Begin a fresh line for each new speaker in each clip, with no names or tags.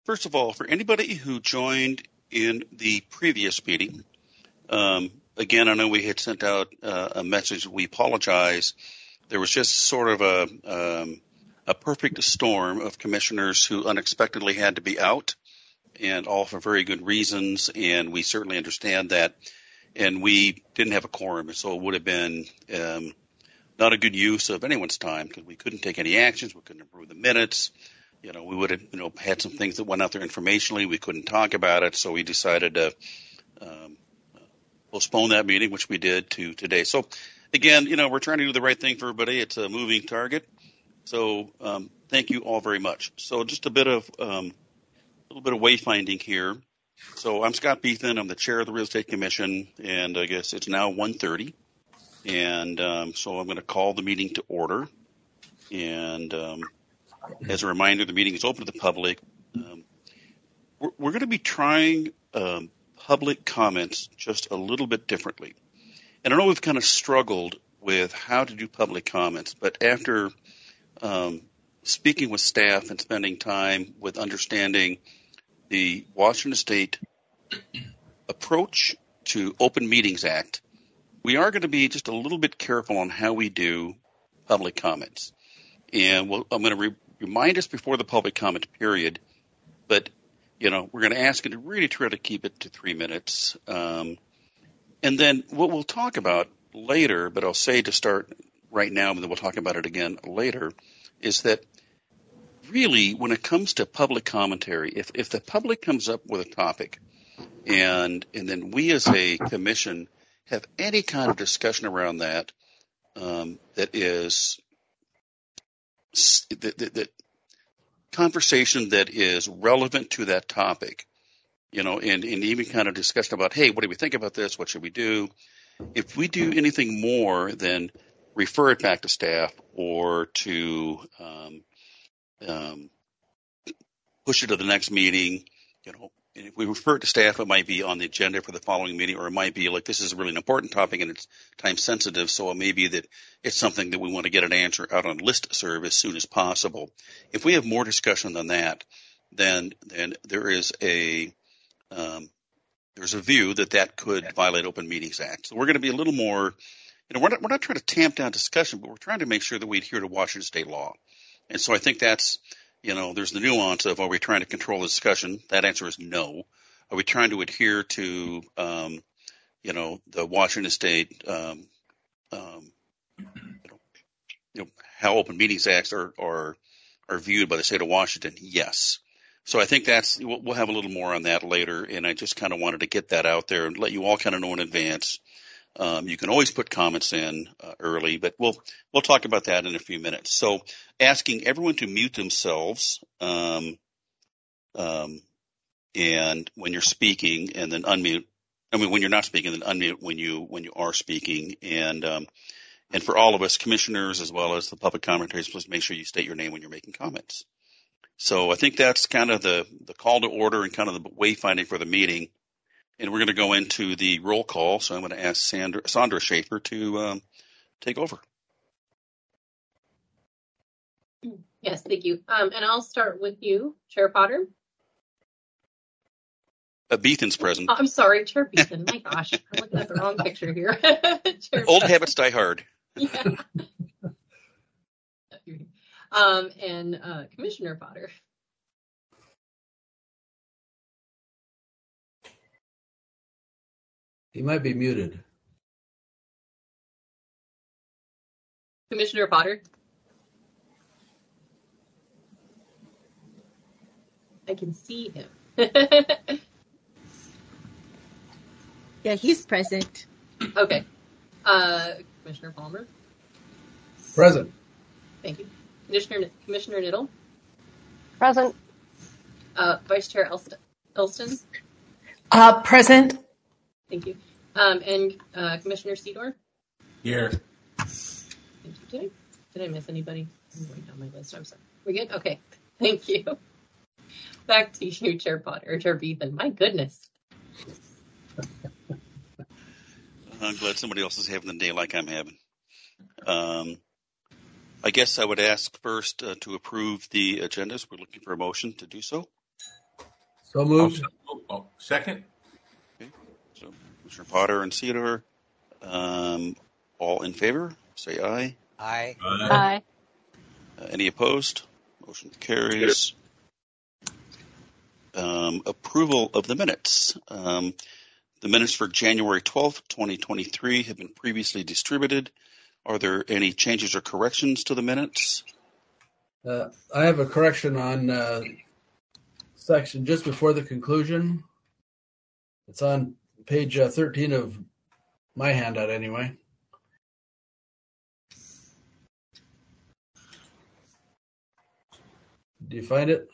First of all, for anybody who joined in the previous meeting, again, I know we had sent out a message. We apologize. There was just sort of a perfect storm of commissioners who unexpectedly had to be out, and all for very good reasons, and we certainly understand that. And we didn't have a quorum, so it would have been not a good use of anyone's time because we couldn't take any actions. We couldn't approve the minutes. We would have, had some things that went out there informationally. We couldn't talk about it, so we decided to postpone that meeting, which we did to today. So, again, we're trying to do the right thing for everybody. It's a moving target. So, thank you all very much. So, just a little bit of wayfinding here. So, I'm Scott Beethan. I'm the chair of the Real Estate Commission, and I guess it's now 1:30. And so I'm going to call the meeting to order. And as a reminder, the meeting is open to the public. We're going to be trying public comments just a little bit differently. And I know we've kind of struggled with how to do public comments, but after speaking with staff and spending time with understanding the Washington State approach to Open Meetings Act, we are going to be just a little bit careful on how we do public comments. And I'm going to remind us before the public comment period, but, we're going to ask you to really try to keep it to 3 minutes. And then what we'll talk about later, but I'll say to start right now, and then we'll talk about it again later, is that really when it comes to public commentary, if the public comes up with a topic and then we as a commission have any kind of discussion around that, that is that conversation that is relevant to that topic, and even kind of discussion about, hey, what do we think about this? What should we do? If we do anything more than refer it back to staff or to push it to the next meeting, and if we refer it to staff, it might be on the agenda for the following meeting, or it might be like, this is really an important topic and it's time sensitive, so it may be that it's something that we want to get an answer out on listserv as soon as possible. If we have more discussion than that, then there is there's a view that could violate Open Meetings Act. So we're going to be a little more, we're not trying to tamp down discussion, but we're trying to make sure that we adhere to Washington State law. And so I think that's, there's the nuance of, are we trying to control the discussion? That answer is no. Are we trying to adhere to, the Washington State, how Open Meetings Acts are viewed by the state of Washington? Yes. So I think we'll have a little more on that later. And I just kind of wanted to get that out there and let you all kind of know in advance. You can always put comments in early, but we'll talk about that in a few minutes. So asking everyone to mute themselves and when you're speaking, and then unmute. When you're not speaking, then unmute when you are speaking. And for all of us, commissioners as well as the public commentators, please make sure you state your name when you're making comments. So I think that's kind of the call to order and kind of the wayfinding for the meeting. And we're going to go into the roll call. So I'm going to ask Sandra Schaefer to take over.
Yes, thank you. And I'll start with you, Chair Potter.
Beethan's present.
I'm sorry, Chair Beethan. My gosh, I'm looking at the wrong picture here.
Old habits die hard.
Yeah. And Commissioner Potter.
He might be muted.
Commissioner Potter. I can see him.
Yeah, he's present.
Okay. Commissioner Palmer.
Present.
Thank you. Commissioner Niddle.
Present.
Vice Chair Elston.
Present.
Thank you. And Commissioner Sedor.
Here.
Thank you. Did I miss anybody? I'm going down my list. I'm sorry. We good? Okay. Thank you. Back to you, Chair Potter, or Chair Beethan. My goodness.
I'm glad somebody else is having the day like I'm having. I guess I would ask first to approve the agendas. We're looking for a motion to do so.
So moved.
Second.
Okay. So Commissioner Potter and Cedar, all in favor, say aye.
Aye.
Aye.
Any opposed? Motion carries. Approval of the minutes. The minutes for January 12th, 2023 have been previously distributed. Are there any changes or corrections to the minutes?
I have a correction on section just before the conclusion. It's on page 13 of my handout anyway. Do you find it?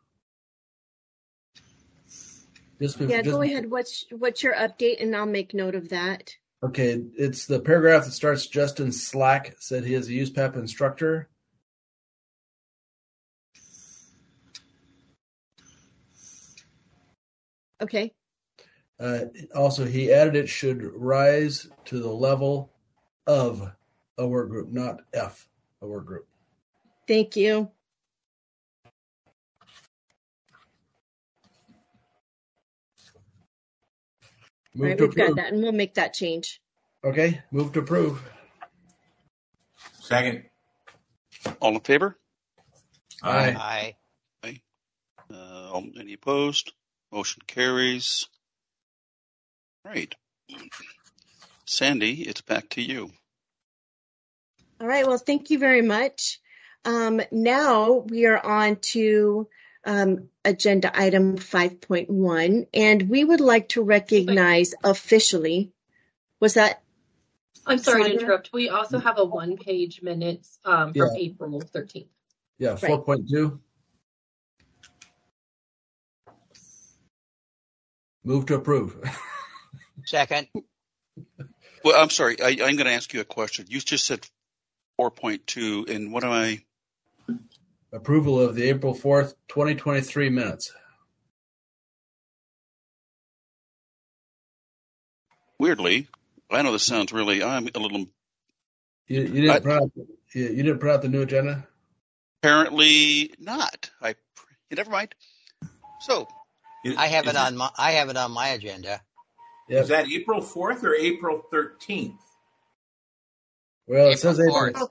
Go ahead. What's your update, and I'll make note of that.
Okay, it's the paragraph that starts, Justin Slack said he is a USPAP instructor.
Okay.
Also, he added it should rise to the level of a work group, not F, a work group.
Thank you. All right, we've got that, and we'll make that change.
Okay, move to approve.
Second.
All in favor?
Aye.
Aye.
Any opposed? Motion carries. All right. Sandy, it's back to you.
All right. Well, thank you very much. Now we are on to agenda item 5.1, and we would like to recognize officially. Was that?
I'm sorry
Sandra?
to interrupt. We also have a one-page minutes from April 13th.
Yeah, 4.2. Move to approve.
Second.
Well, I'm sorry. I'm going to ask you a question. You just said 4.2, and what am I?
Approval of the April 4th, 2023 minutes.
Weirdly, I know this sounds really. I'm a little.
You didn't print out the new agenda?
Apparently not. Never mind. So
I have it on my agenda.
Yep.
Is that April 4th or April 13th?
Well, it says
April
April.
4th.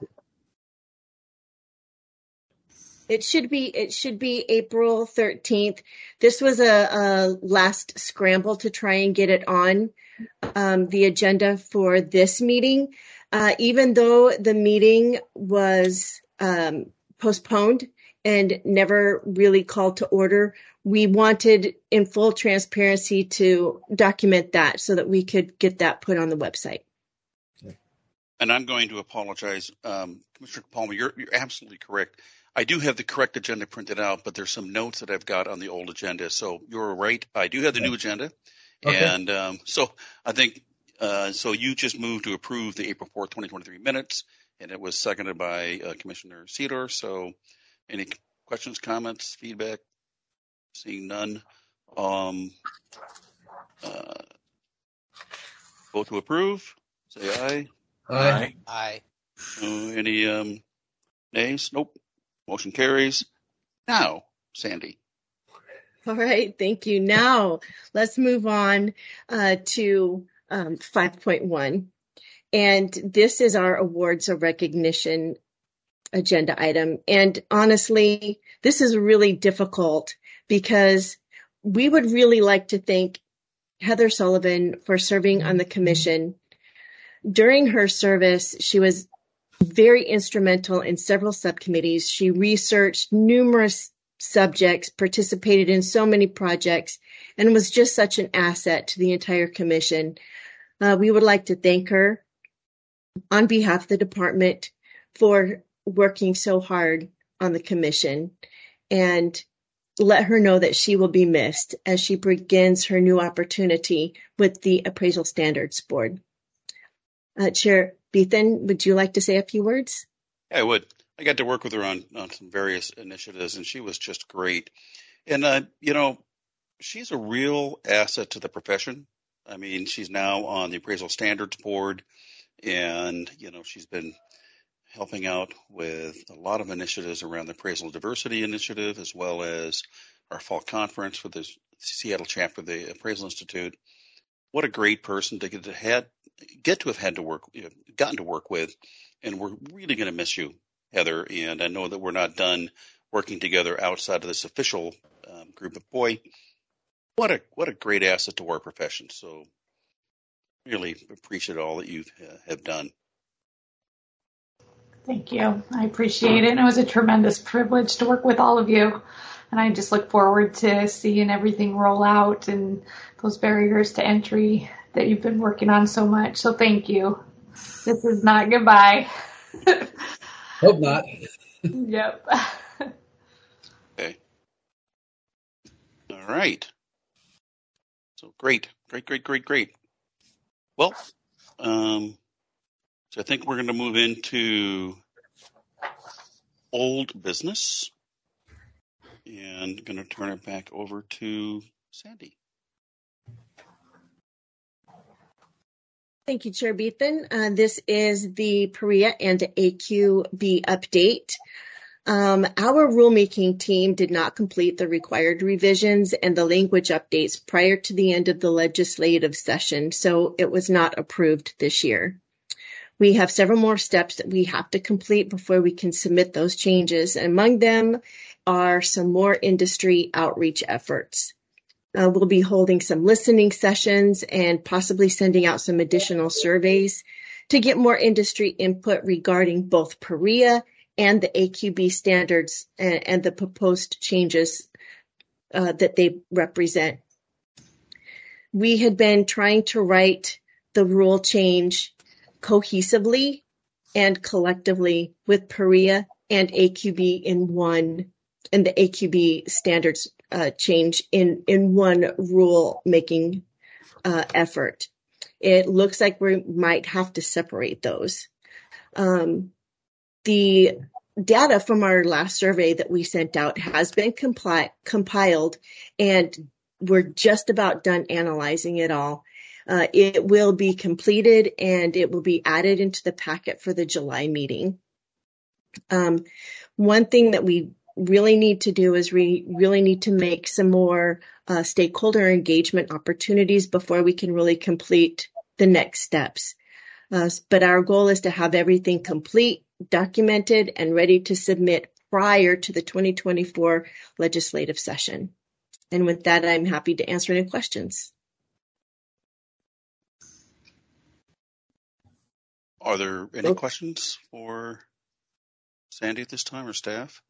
It should be April 13th. This was a last scramble to try and get it on the agenda for this meeting. Even though the meeting was postponed and never really called to order, we wanted in full transparency to document that so that we could get that put on the website.
And I'm going to apologize. Commissioner Palmer, you're absolutely correct. I do have the correct agenda printed out, but there's some notes that I've got on the old agenda. So you're right. I do have the new agenda.
Okay.
And so I think so you just moved to approve the April 4th, 2023 minutes, and it was seconded by Commissioner Cedar. So any questions, comments, feedback? Seeing none. Vote to approve. Say aye.
Aye.
Aye.
Any nays? Nope. Motion carries. Now, Sandy.
All right, thank you. Now let's move on to 5.1. And this is our awards of recognition agenda item. And honestly, this is really difficult because we would really like to thank Heather Sullivan for serving on the commission. During her service, she was very instrumental in several subcommittees. She researched numerous subjects, participated in so many projects, and was just such an asset to the entire commission. We would like to thank her on behalf of the department for working so hard on the commission and let her know that she will be missed as she begins her new opportunity with the Appraisal Standards Board. Chair Beathan, would you like to say a few words?
I would. I got to work with her on some various initiatives, and she was just great. And, she's a real asset to the profession. I mean, she's now on the Appraisal Standards Board, and, she's been helping out with a lot of initiatives around the Appraisal Diversity Initiative, as well as our fall conference with this Seattle chapter of the Appraisal Institute. What a great person to get to have had to work, gotten to work with, and we're really going to miss you, Heather. And I know that we're not done working together outside of this official group. But boy, what a great asset to our profession. So really appreciate all that you have done.
Thank you. I appreciate it. And it was a tremendous privilege to work with all of you. And I just look forward to seeing everything roll out and those barriers to entry that you've been working on so much. So thank you. This is not goodbye.
Hope not.
Yep.
Okay. All right. So great. Well, so I think we're going to move into old business and going to turn it back over to Sandy.
Thank you, Chair Beethan. This is the PREA and AQB update. Our rulemaking team did not complete the required revisions and the language updates prior to the end of the legislative session, so it was not approved this year. We have several more steps that we have to complete before we can submit those changes. And among them are some more industry outreach efforts. We'll be holding some listening sessions and possibly sending out some additional surveys to get more industry input regarding both PREA and the AQB standards and the proposed changes that they represent. We had been trying to write the rule change cohesively and collectively with PREA and AQB in one, and the AQB standards change in one rule making effort. It looks like we might have to separate those. The data from our last survey that we sent out has been compiled, and we're just about done analyzing it all. It will be completed and it will be added into the packet for the July meeting. One thing that we really need to do is we really need to make some more stakeholder engagement opportunities before we can really complete the next steps. But our goal is to have everything complete, documented, and ready to submit prior to the 2024 legislative session. And with that, I'm happy to answer any questions.
Are there any questions for Sandy at this time or staff?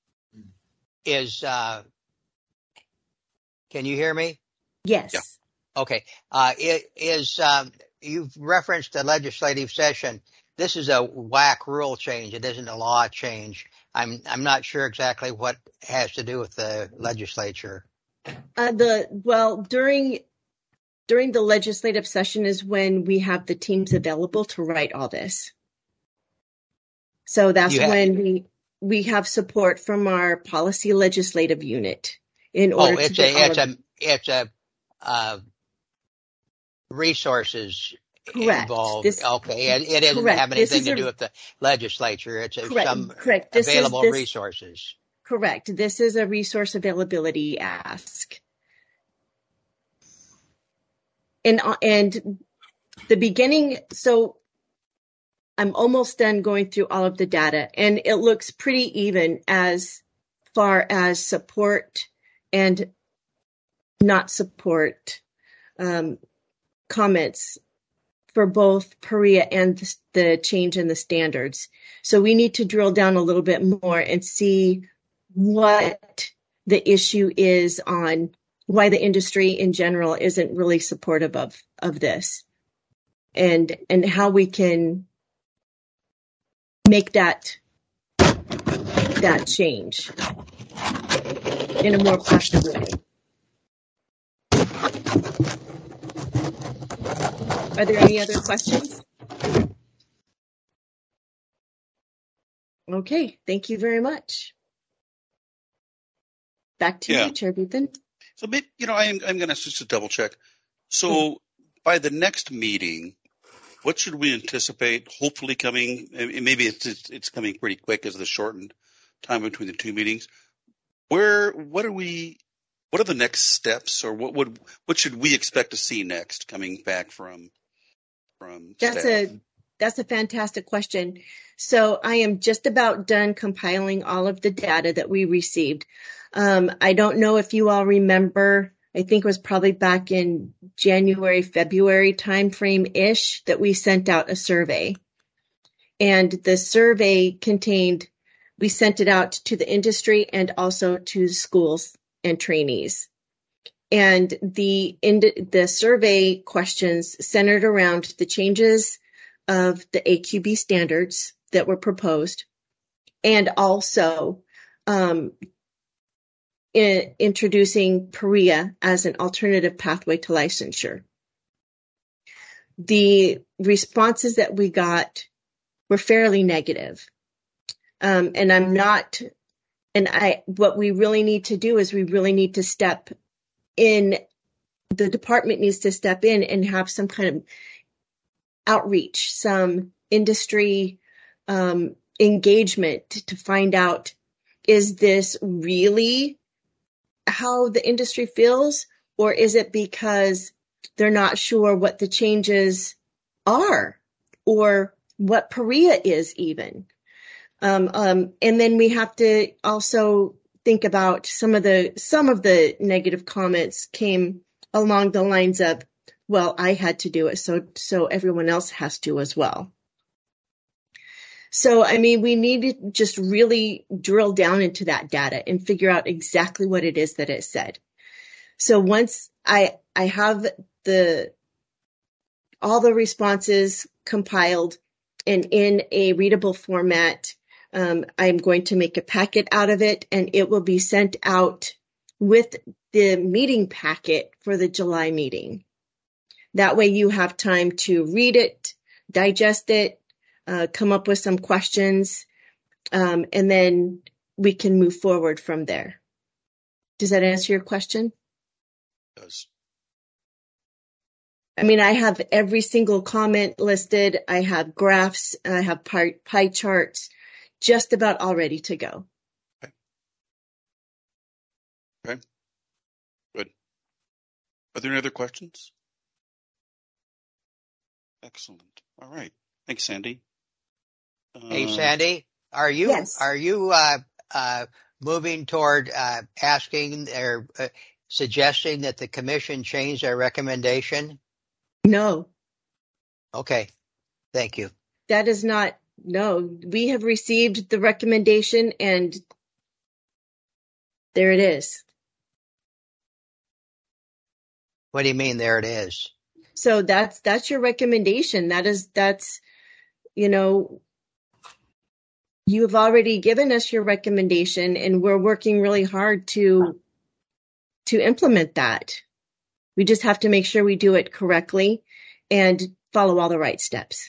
Can you hear me?
Yes.
Yeah.
Okay. You've referenced the legislative session. This is a WAC rule change. It isn't a law change. I'm not sure exactly what has to do with the legislature.
During the legislative session is when we have the teams available to write all this. So that's when we have support from our policy legislative unit in order to get
it's a resources
correct.
involved. Okay, it doesn't
correct.
have anything to do with the legislature. It's some available resources.
Correct. This is a resource availability ask. And the beginning, so I'm almost done going through all of the data, and it looks pretty even as far as support and not support comments for both PREA and the change in the standards. So we need to drill down a little bit more and see what the issue is on why the industry in general isn't really supportive of this, and how we can make that change in a more positive way. Are there any other questions? Okay, thank you very much. Back to you, Chair Beethan.
So, I'm going to just double check. So by the next meeting, what should we anticipate hopefully coming? Maybe it's coming pretty quick as the shortened time between the two meetings. What are we what are the next steps, or what should we expect to see next coming back from staff?
That's a fantastic question. So I am just about done compiling all of the data that we received. I don't know if you all remember, I think it was probably back in January, February timeframe-ish that we sent out a survey. And the survey we sent it out to the industry and also to schools and trainees. And the survey questions centered around the changes of the AQB standards that were proposed, and also introducing PREA as an alternative pathway to licensure. The responses that we got were fairly negative. What we really need to do is we really need to step in, the department needs to step in and have some kind of outreach, some industry engagement to find out, is this really how the industry feels, or is it because they're not sure what the changes are or what PREA is even? And then we have to also think about some of the negative comments came along the lines of, well, I had to do it, so everyone else has to as well. So, I mean, we need to just really drill down into that data and figure out exactly what it is that it said. So once I have all the responses compiled and in a readable format, I'm going to make a packet out of it, and it will be sent out with the meeting packet for the July meeting. That way you have time to read it, digest it, come up with some questions, and then we can move forward from there. Does that answer your question?
It does.
I mean, I have every single comment listed. I have graphs. I have pie charts, just about all ready to go.
Okay. Good. Are there any other questions? Excellent. All right. Thanks, Sandy.
Hey, Sandy, are you
Yes.
moving toward asking or suggesting that the commission change their recommendation?
No.
Okay. Thank you.
That is not, no. We have received the recommendation, and there it is.
What do you mean there it is?
So that's your recommendation. That's, you have already given us your recommendation, and we're working really hard to implement that. We just have to make sure we do it correctly and follow all the right steps.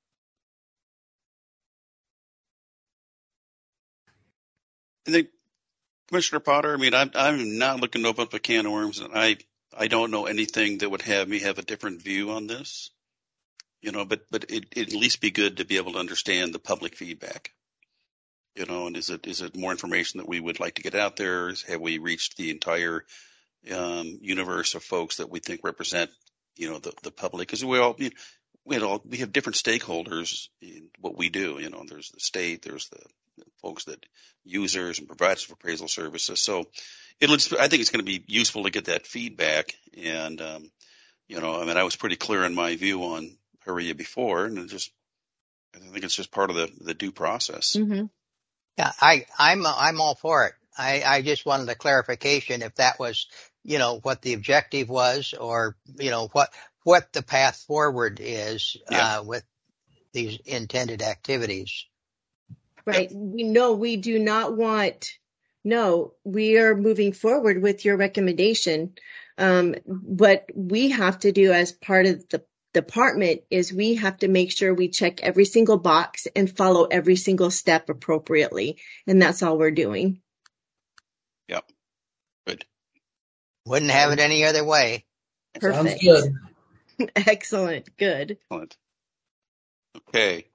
And then, Commissioner Potter, I mean, I'm not looking to open up a can of worms, and I don't know anything that would have me have a different view on this, but it'd at least be good to be able to understand the public feedback, and is it more information that we would like to get out there? Have we reached the entire universe of folks that we think represent, the public? Because we have different stakeholders in what we do. There's the state, there's the folks that users and providers of appraisal services. So I think it's going to be useful to get that feedback. And, I was pretty clear in my view on PREA before, and I think it's just part of the due process.
Mm-hmm.
Yeah, I'm all for it. I just wanted a clarification if that was, what the objective was, or, what the path forward is, with these intended activities.
Right. We do not want, we are moving forward with your recommendation. What we have to do as part of the department is we have to make sure we check every single box and follow every single step appropriately. And that's all we're doing.
Yep. Good.
Wouldn't have it any other way.
Perfect.
Sounds good.
Excellent. Good.
Excellent. Okay.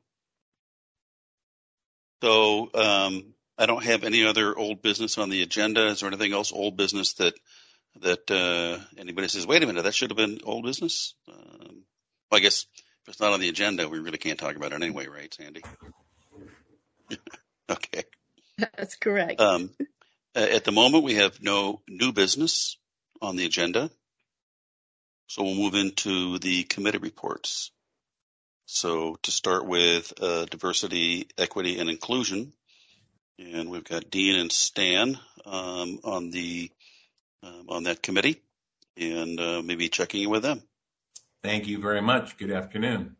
So I don't have any other old business on the agenda. Is there anything else old business that that anybody says, wait a minute, that should have been old business. Well, I guess if it's not on the agenda, we really can't talk about it anyway, right, Sandy? Okay.
That's correct.
At the moment, we have no new business on the agenda. So we'll move into the committee reports. So to start with diversity, equity, and inclusion. And we've got Dean and Stan on that committee, and maybe checking in with them.
Thank you very much. Good afternoon.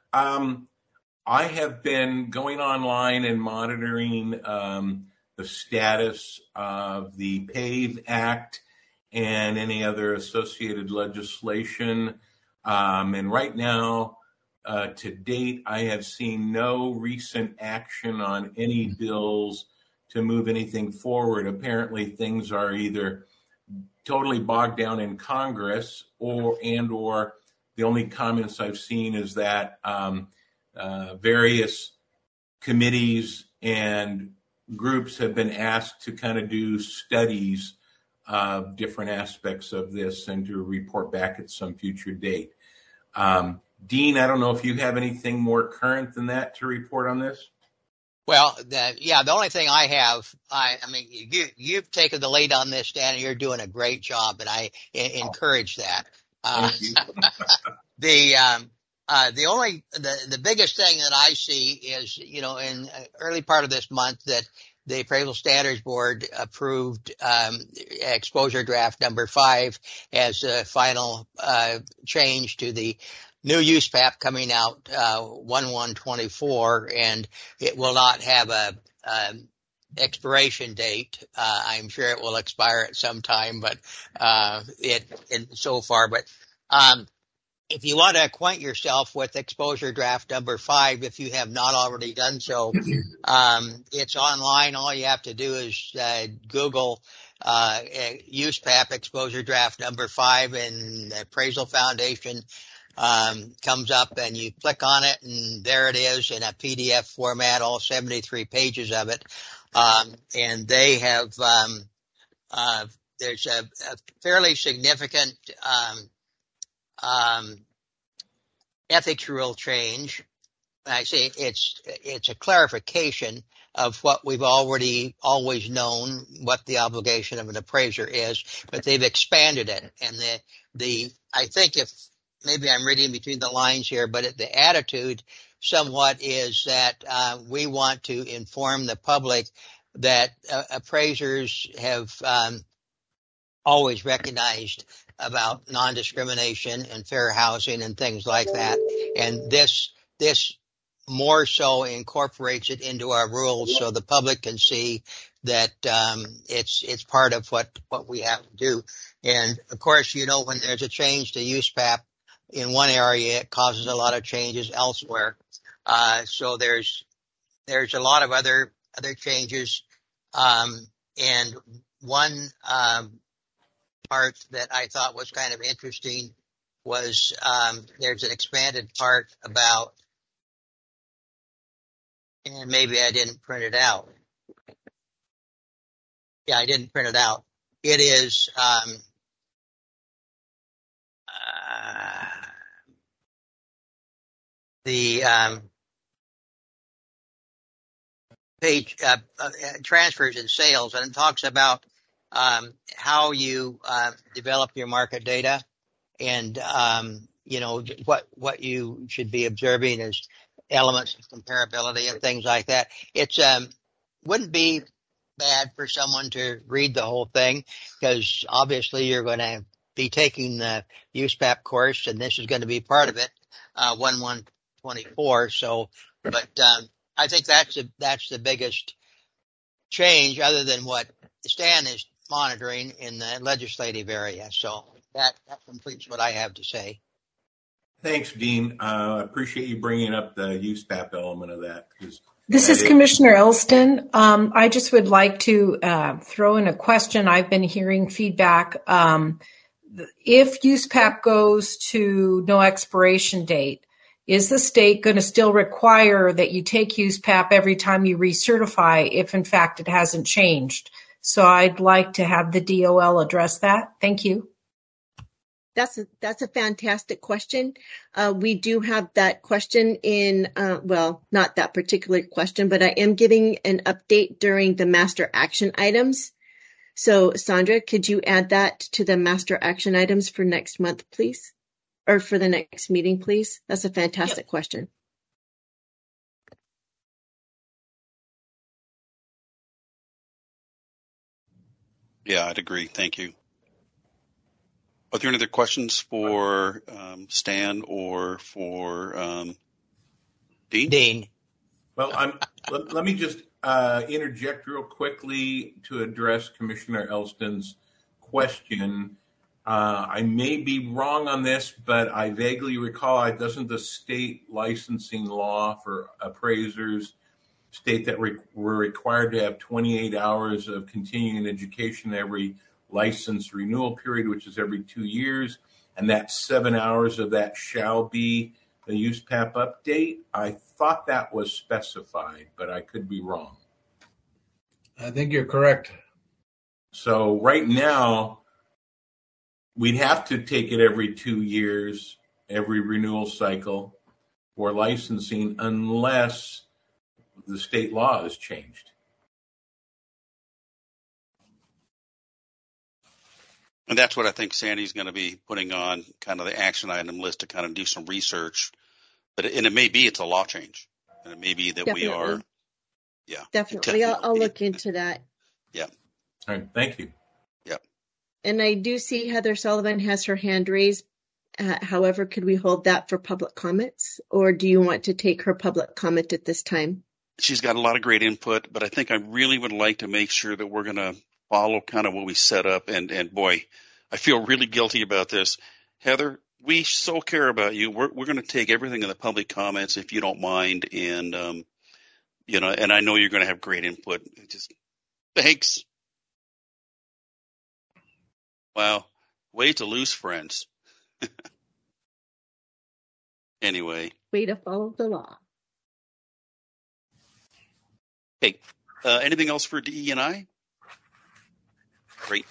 I have been going online and monitoring the status of the PAVE Act and any other associated legislation. And right now, to date, I have seen no recent action on any bills to move anything forward. Apparently, things are either totally bogged down in Congress, or the only comments I've seen is that various committees and groups have been asked to kind of do studies of different aspects of this and to report back at some future date. Dean, I don't know if you have anything more current than that to report on this.
Well, the only thing I have, I mean, you've taken the lead on this, Dan, and you're doing a great job, and I encourage that. The biggest thing that I see is, in early part of this month that the Appraisal Standards Board approved exposure draft number 5 as a final change to the new USPAP coming out 1/1/24, and it will not have a expiration date. I'm sure it will expire at some time, but if you want to acquaint yourself with exposure draft number 5, if you have not already done so, it's online. All you have to do is Google USPAP exposure draft number 5, and the Appraisal Foundation comes up, and you click on it, and there it is in a PDF format, all 73 pages of it. And they have there's a fairly significant ethics rule change. I say it's a clarification of what we've already always known, what the obligation of an appraiser is, but they've expanded it. And I think, if maybe I'm reading between the lines here, but the attitude somewhat is that we want to inform the public that appraisers have always recognized about non-discrimination and fair housing and things like that. And this more so incorporates it into our rules so the public can see that it's part of what we have to do. And of course, when there's a change to USPAP in one area, it causes a lot of changes elsewhere. So there's a lot of other changes. And one part that I thought was kind of interesting was there's an expanded part about, and maybe I didn't print it out. Yeah, I didn't print it out. It is the page transfers and sales, and it talks about how you develop your market data, and what you should be observing as elements of comparability and things like that. It's wouldn't be bad for someone to read the whole thing, because obviously you're going to be taking the USPAP course, and this is going to be part of it, 1/1/24. So, but I think that's the biggest change, other than what Stan is monitoring in the legislative area. So that completes what I have to say.
Thanks, Dean. I appreciate you bringing up the USPAP element of that.
This is Commissioner Elston. I just would like to throw in a question. I've been hearing feedback. If USPAP goes to no expiration date, is the state going to still require that you take USPAP every time you recertify if, in fact, it hasn't changed? So I'd like to have the DOL address that. Thank you.
That's a fantastic question. We do have that question in, well, not that particular question, but I am giving an update during the master action items. So Sandra, could you add that to the master action items for next month, please? Or for the next meeting, please? That's a fantastic question.
Yeah, I'd agree. Thank you. Are there any other questions for Stan or for Dean?
Dean.
Well, let me just interject real quickly to address Commissioner Elston's question. I may be wrong on this, but I vaguely recall, doesn't the state licensing law for appraisers state that we're required to have 28 hours of continuing education every license renewal period, which is every 2 years, and that 7 hours of that shall be the USPAP update? I thought that was specified, but I could be wrong.
I think you're correct.
So right now, we'd have to take it every 2 years, every renewal cycle for licensing, unless the state law has changed.
And that's what I think Sandy's going to be putting on kind of the action item list to kind of do some research. But it may be it's a law change, and it may be that
Definitely.
we are, yeah.
Definitely. I'll look into that.
Yeah.
All right. Thank you.
Yeah.
And I do see Heather Sullivan has her hand raised. However, could we hold that for public comments, or do you want to take her public comment at this time?
She's got a lot of great input, but I think I really would like to make sure that we're going to follow kind of what we set up. And boy, I feel really guilty about this. Heather, we so care about you. We're going to take everything in the public comments if you don't mind. And, and I know you're going to have great input. Just thanks. Wow. Way to lose friends. Anyway.
Way to follow the law.
Hey, anything else for DE&I? Great.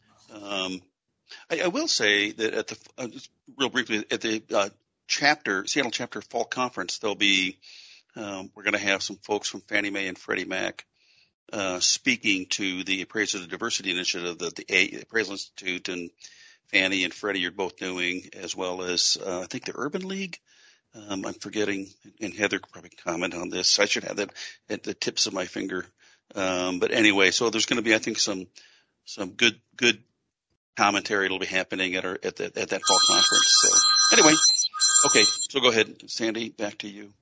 I will say that at the just real briefly at the Seattle chapter fall conference, there'll be we're going to have some folks from Fannie Mae and Freddie Mac speaking to the Appraisers of Diversity Initiative that the Appraisal Institute and Fannie and Freddie are both doing, as well as I think the Urban League. I'm forgetting, and Heather could probably comment on this. I should have that at the tips of my finger. But anyway, so there's going to be, I think, some good commentary that'll be happening at that fall conference. So anyway, okay, so go ahead, Sandy, back to you.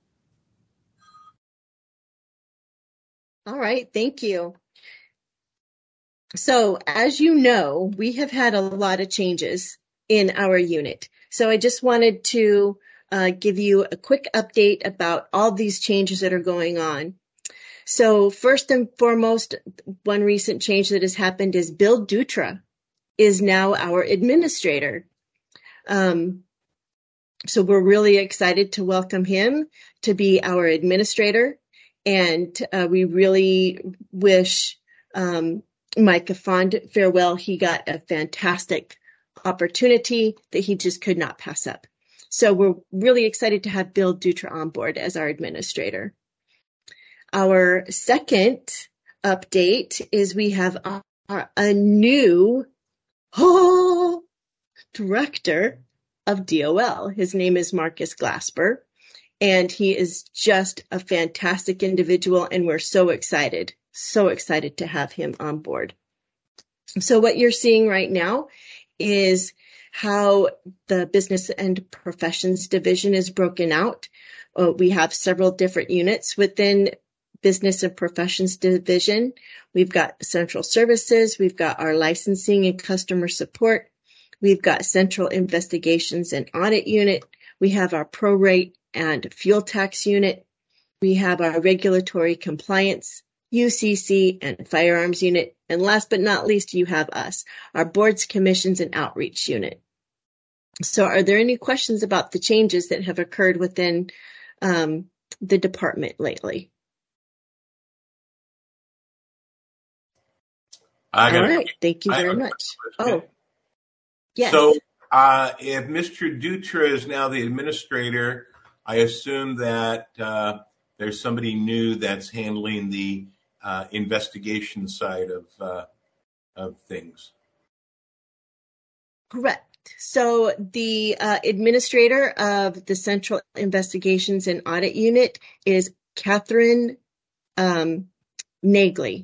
All right, thank you. So as you know, we have had a lot of changes in our unit. So I just wanted to give you a quick update about all these changes that are going on. So first and foremost, one recent change that has happened is Bill Dutra is now our administrator. So we're really excited to welcome him to be our administrator. And we really wish Mike a fond farewell. He got a fantastic opportunity that he just could not pass up. So we're really excited to have Bill Dutra on board as our administrator. Our second update is we have a new director of DOL. His name is Marcus Glasper, and he is just a fantastic individual, and we're so excited to have him on board. So what you're seeing right now is how the Business and Professions Division is broken out. We have several different units within Business and Professions Division. We've got Central Services. We've got our Licensing and Customer Support. We've got Central Investigations and Audit Unit. We have our Prorate and Fuel Tax Unit. We have our Regulatory Compliance, UCC, and Firearms Unit. And last but not least, you have us, our Boards, Commissions, and Outreach Unit. So are there any questions about the changes that have occurred within the department lately?
I
All
got
right. Thank you
I have
very
a
much.
question.
Oh, yes.
So, if Mr. Dutra is now the administrator, I assume that there's somebody new that's handling the investigation side of things.
Correct. So the administrator of the Central Investigations and Audit Unit is Catherine Nagley.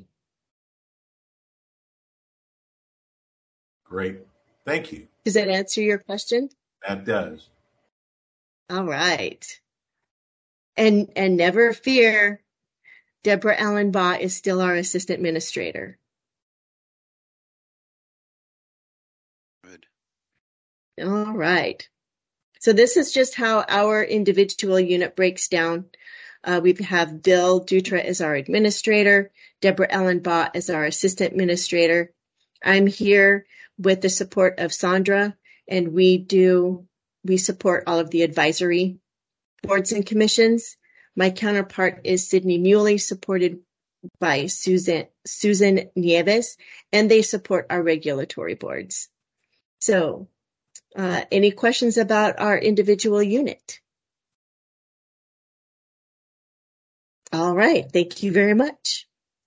Great. Thank you.
Does that answer your question?
That does.
All right. And never fear, Deborah Allen Baugh is still our assistant administrator.
Good.
All right. So this is just how our individual unit breaks down. We have Bill Dutra as our administrator, Deborah Allen Baugh as our assistant administrator. I'm here with the support of Sandra, and we support all of the advisory boards and commissions. My counterpart is Sydney Muley, supported by Susan Nieves, and they support our regulatory boards. So, any questions about our individual unit? All right, thank you very much.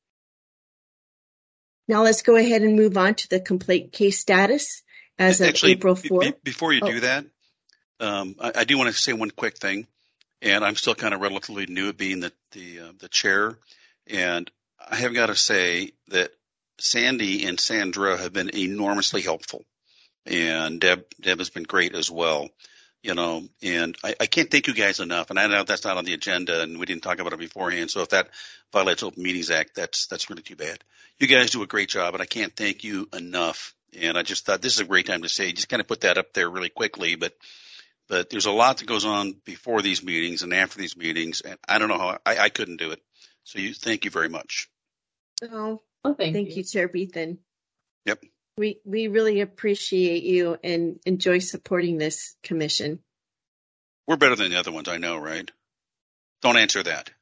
Now let's go ahead and move on to the complaint case status as of
Actually,
April 4th.
Before you do that, I do want to say one quick thing, and I'm still kind of relatively new at being the chair, and I have got to say that Sandy and Sandra have been enormously helpful, and Deb has been great as well. And I can't thank you guys enough. And I know that's not on the agenda, and we didn't talk about it beforehand. So if that violates Open Meetings Act, that's really too bad. You guys do a great job, and I can't thank you enough. And I just thought this is a great time to say, just kind of put that up there really quickly. But there's a lot that goes on before these meetings and after these meetings, and I don't know how I couldn't do it. So thank you very much.
Oh,
thank
you, Chair Beathan.
Yep.
We really appreciate you and enjoy supporting this commission.
We're better than the other ones, I know, right? Don't answer that.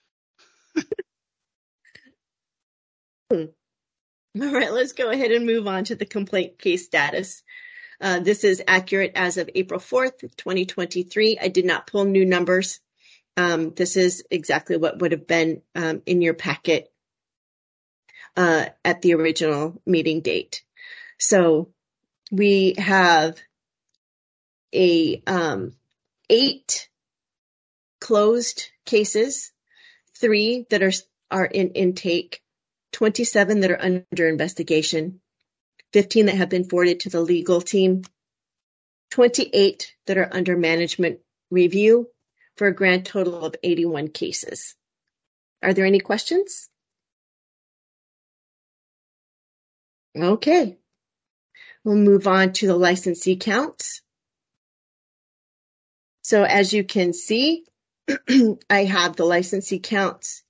All right, let's go ahead and move on to the complaint case status. This is accurate as of April 4th, 2023. I did not pull new numbers. This is exactly what would have been in your packet at the original meeting date. So we have 8 closed cases, 3 that are in intake, 27 that are under investigation, 15 that have been forwarded to the legal team, 28 that are under management review, for a grand total of 81 cases. Are there any questions? Okay. We'll move on to the licensee counts. So as you can see, I have the licensee counts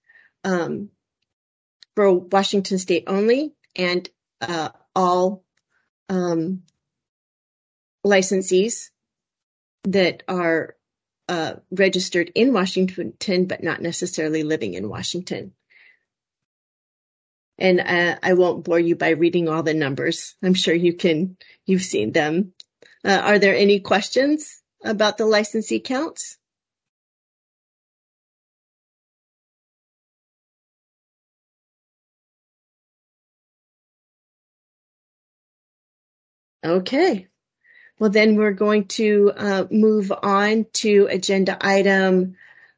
for Washington State only, and all licensees that are registered in Washington, but not necessarily living in Washington. And I won't bore you by reading all the numbers. I'm sure you've seen them. Are there any questions about the licensee counts? Okay. Well, then we're going to move on to agenda item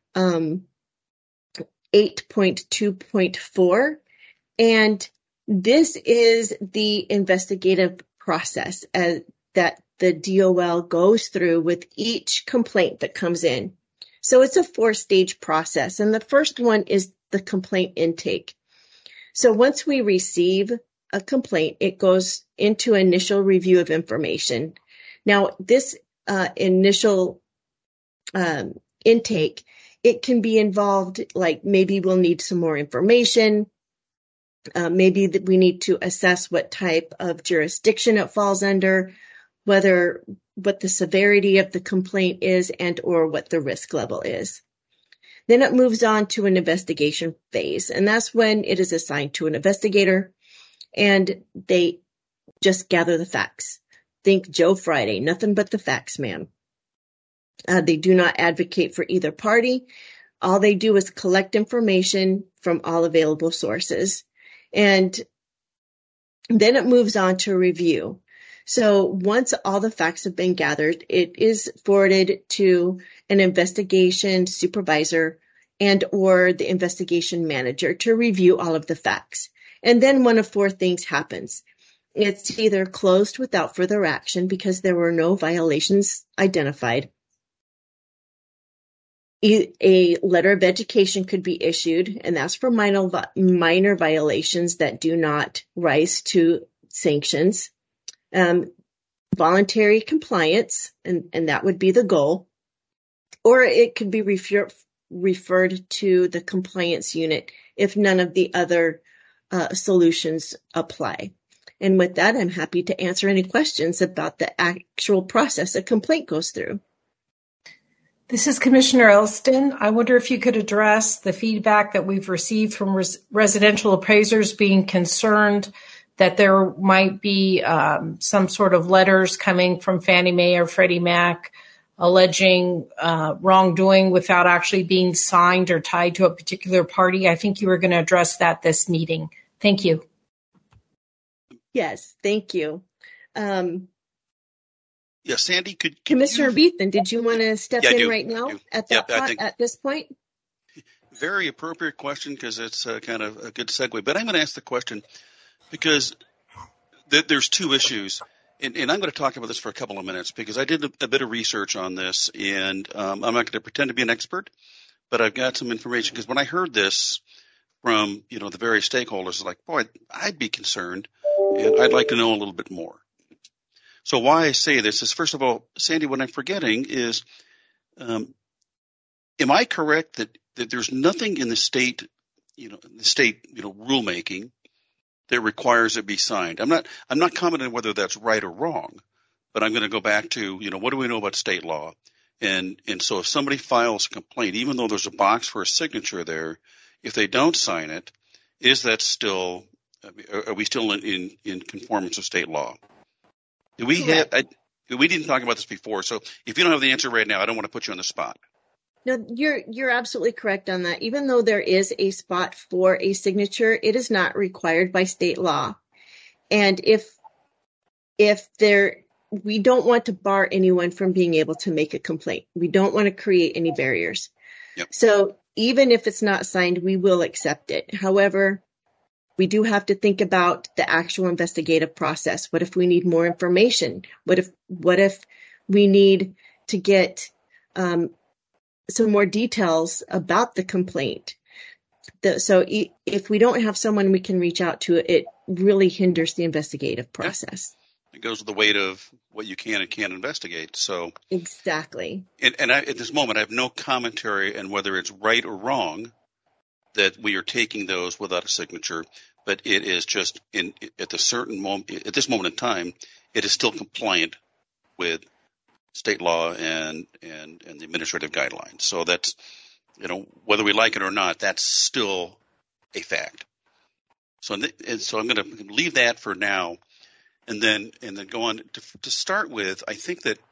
8.2.4. And this is the investigative process that the DOL goes through with each complaint that comes in. So it's a 4-stage process. And the first one is the complaint intake. So once we receive a complaint, it goes into initial review of information. Now, this initial intake, it can be involved, like maybe we'll need some more information. Maybe that we need to assess what type of jurisdiction it falls under, what the severity of the complaint is, and or what the risk level is. Then it moves on to an investigation phase, and that's when it is assigned to an investigator. and they just gather the facts. Think Joe Friday, nothing but the facts, man. They do not advocate for either party. All they do is collect information from all available sources. And then it moves on to review. So once all the facts have been gathered, it is forwarded to an investigation supervisor and or the investigation manager to review all of the facts. And then one of four things happens. It's either closed without further action because there were no violations identified. A letter of education could be issued, and that's for minor violations that do not rise to sanctions. Voluntary compliance, and that would be the goal. Or it could be referred to the compliance unit if none of the other solutions apply. And with that, I'm happy to answer any questions about the actual process a complaint goes through.
This is Commissioner Elston. I wonder if you could address the feedback that we've received from residential appraisers being concerned that there might be some sort of letters coming from Fannie Mae or Freddie Mac alleging wrongdoing without actually being signed or tied to a particular party. I think you were going to address that this meeting. Thank you.
Yes, thank you.
Yeah, Sandy, could
Commissioner Beethan, did you want to step in right now
at
this point?
Very appropriate question because it's kind of a good segue. But I'm going to ask the question because there's two issues, and I'm going to talk about this for a couple of minutes because I did a bit of research on this, and I'm not going to pretend to be an expert, but I've got some information because when I heard this from the various stakeholders, like, boy, I'd be concerned, and I'd like to know a little bit more. So why I say this is, first of all, Sandy, what I'm forgetting is, am I correct that there's nothing in the state rulemaking that requires it be signed? I'm not commenting whether that's right or wrong, but I'm going to go back to, what do we know about state law? And so if somebody files a complaint, even though there's a box for a signature there, if they don't sign it, is that still, are we still in conformance with state law? We didn't talk about this before, so if you don't have the answer right now, I don't want to put you on the spot.
No, you're absolutely correct on that. Even though there is a spot for a signature, it is not required by state law. And we don't want to bar anyone from being able to make a complaint. We don't want to create any barriers.
Yep.
So even if it's not signed, we will accept it. However, we do have to think about the actual investigative process. What if we need more information? What if we need to get some more details about the complaint? So if we don't have someone we can reach out to, it really hinders the investigative process.
It goes with the weight of what you can and can't investigate. So
exactly.
And at this moment, I have no commentary on whether it's right or wrong that we are taking those without a signature, but it is just at this moment in time, it is still compliant with state law and the administrative guidelines. So that's, whether we like it or not, that's still a fact. So I'm going to leave that for now, and then go on to start with. I think that,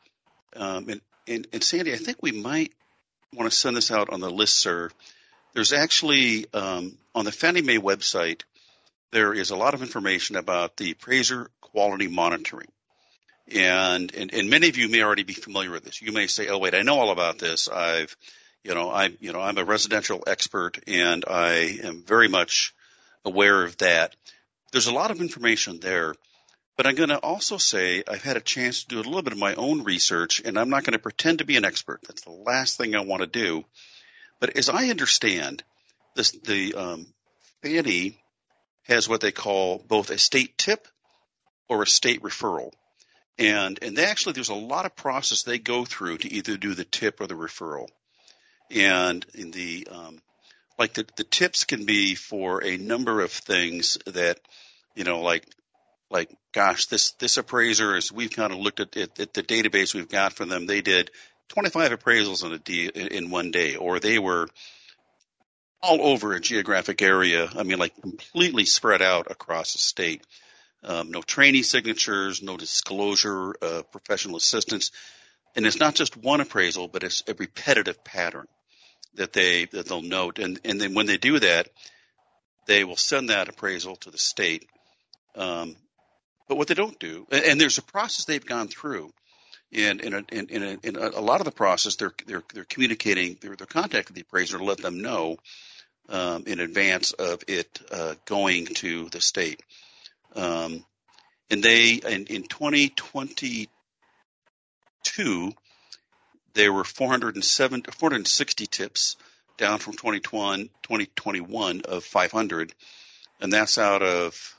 and Sandy, I think we might want to send this out on the listserv. There's actually, on the Fannie Mae website, there is a lot of information about the appraiser quality monitoring. And many of you may already be familiar with this. You may say, oh, wait, I know all about this. I'm a residential expert, and I am very much aware of that. There's a lot of information there. But I'm going to also say I've had a chance to do a little bit of my own research, and I'm not going to pretend to be an expert. That's the last thing I want to do. But as I understand, the Fannie has what they call both a state tip or a state referral. And actually there's a lot of process they go through to either do the tip or the referral. And in the tips can be for a number of things that, like gosh, this appraiser is, we've kind of looked at the database we've got for them. They did 25 appraisals in one day, or they were all over a geographic area. I mean, like completely spread out across the state. No training signatures, no disclosure of professional assistance. And it's not just one appraisal, but it's a repetitive pattern that they'll note. And then when they do that, they will send that appraisal to the state. But what they don't do, and there's a process they've gone through, and in a lot of the process, they're communicating, they're contacting the appraiser to let them know in advance of it going to the state. And they in 2022, there were 460 tips, down from 2021 of 500, and that's out of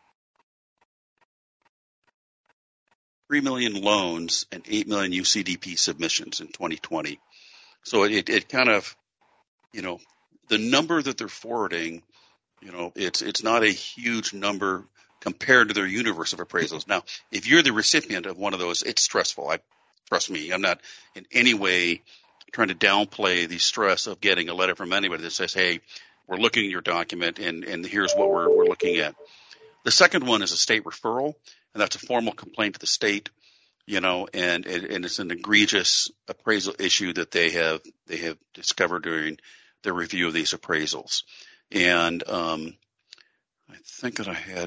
3 million loans and 8 million UCDP submissions in 2020. So it kind of, the number that they're forwarding, it's not a huge number compared to their universe of appraisals. Now, if you're the recipient of one of those, it's stressful. Trust me, I'm not in any way trying to downplay the stress of getting a letter from anybody that says, hey, we're looking at your document and here's what we're looking at. The second one is a state referral, and that's a formal complaint to the state, and it's an egregious appraisal issue that they have discovered during their review of these appraisals. And I think that I'm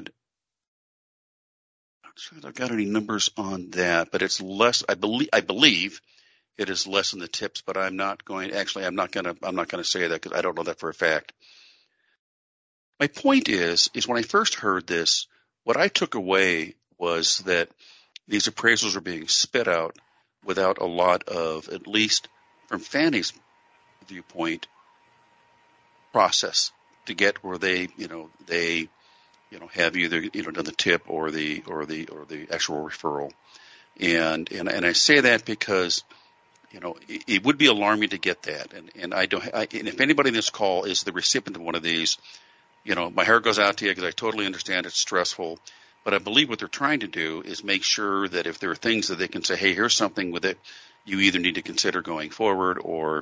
not sure that I've got any numbers on that, but it's less. I believe it is less than the tips, but I'm not going to say that because I don't know that for a fact. My point is when I first heard this, what I took away was that these appraisals are being spit out without a lot of, at least from Fannie's viewpoint, process to get where they have either done the tip or the actual referral. And I say that because it would be alarming to get that. And if anybody in this call is the recipient of one of these, my heart goes out to you because I totally understand it's stressful. But I believe what they're trying to do is make sure that if there are things that they can say, hey, here's something with it you either need to consider going forward, or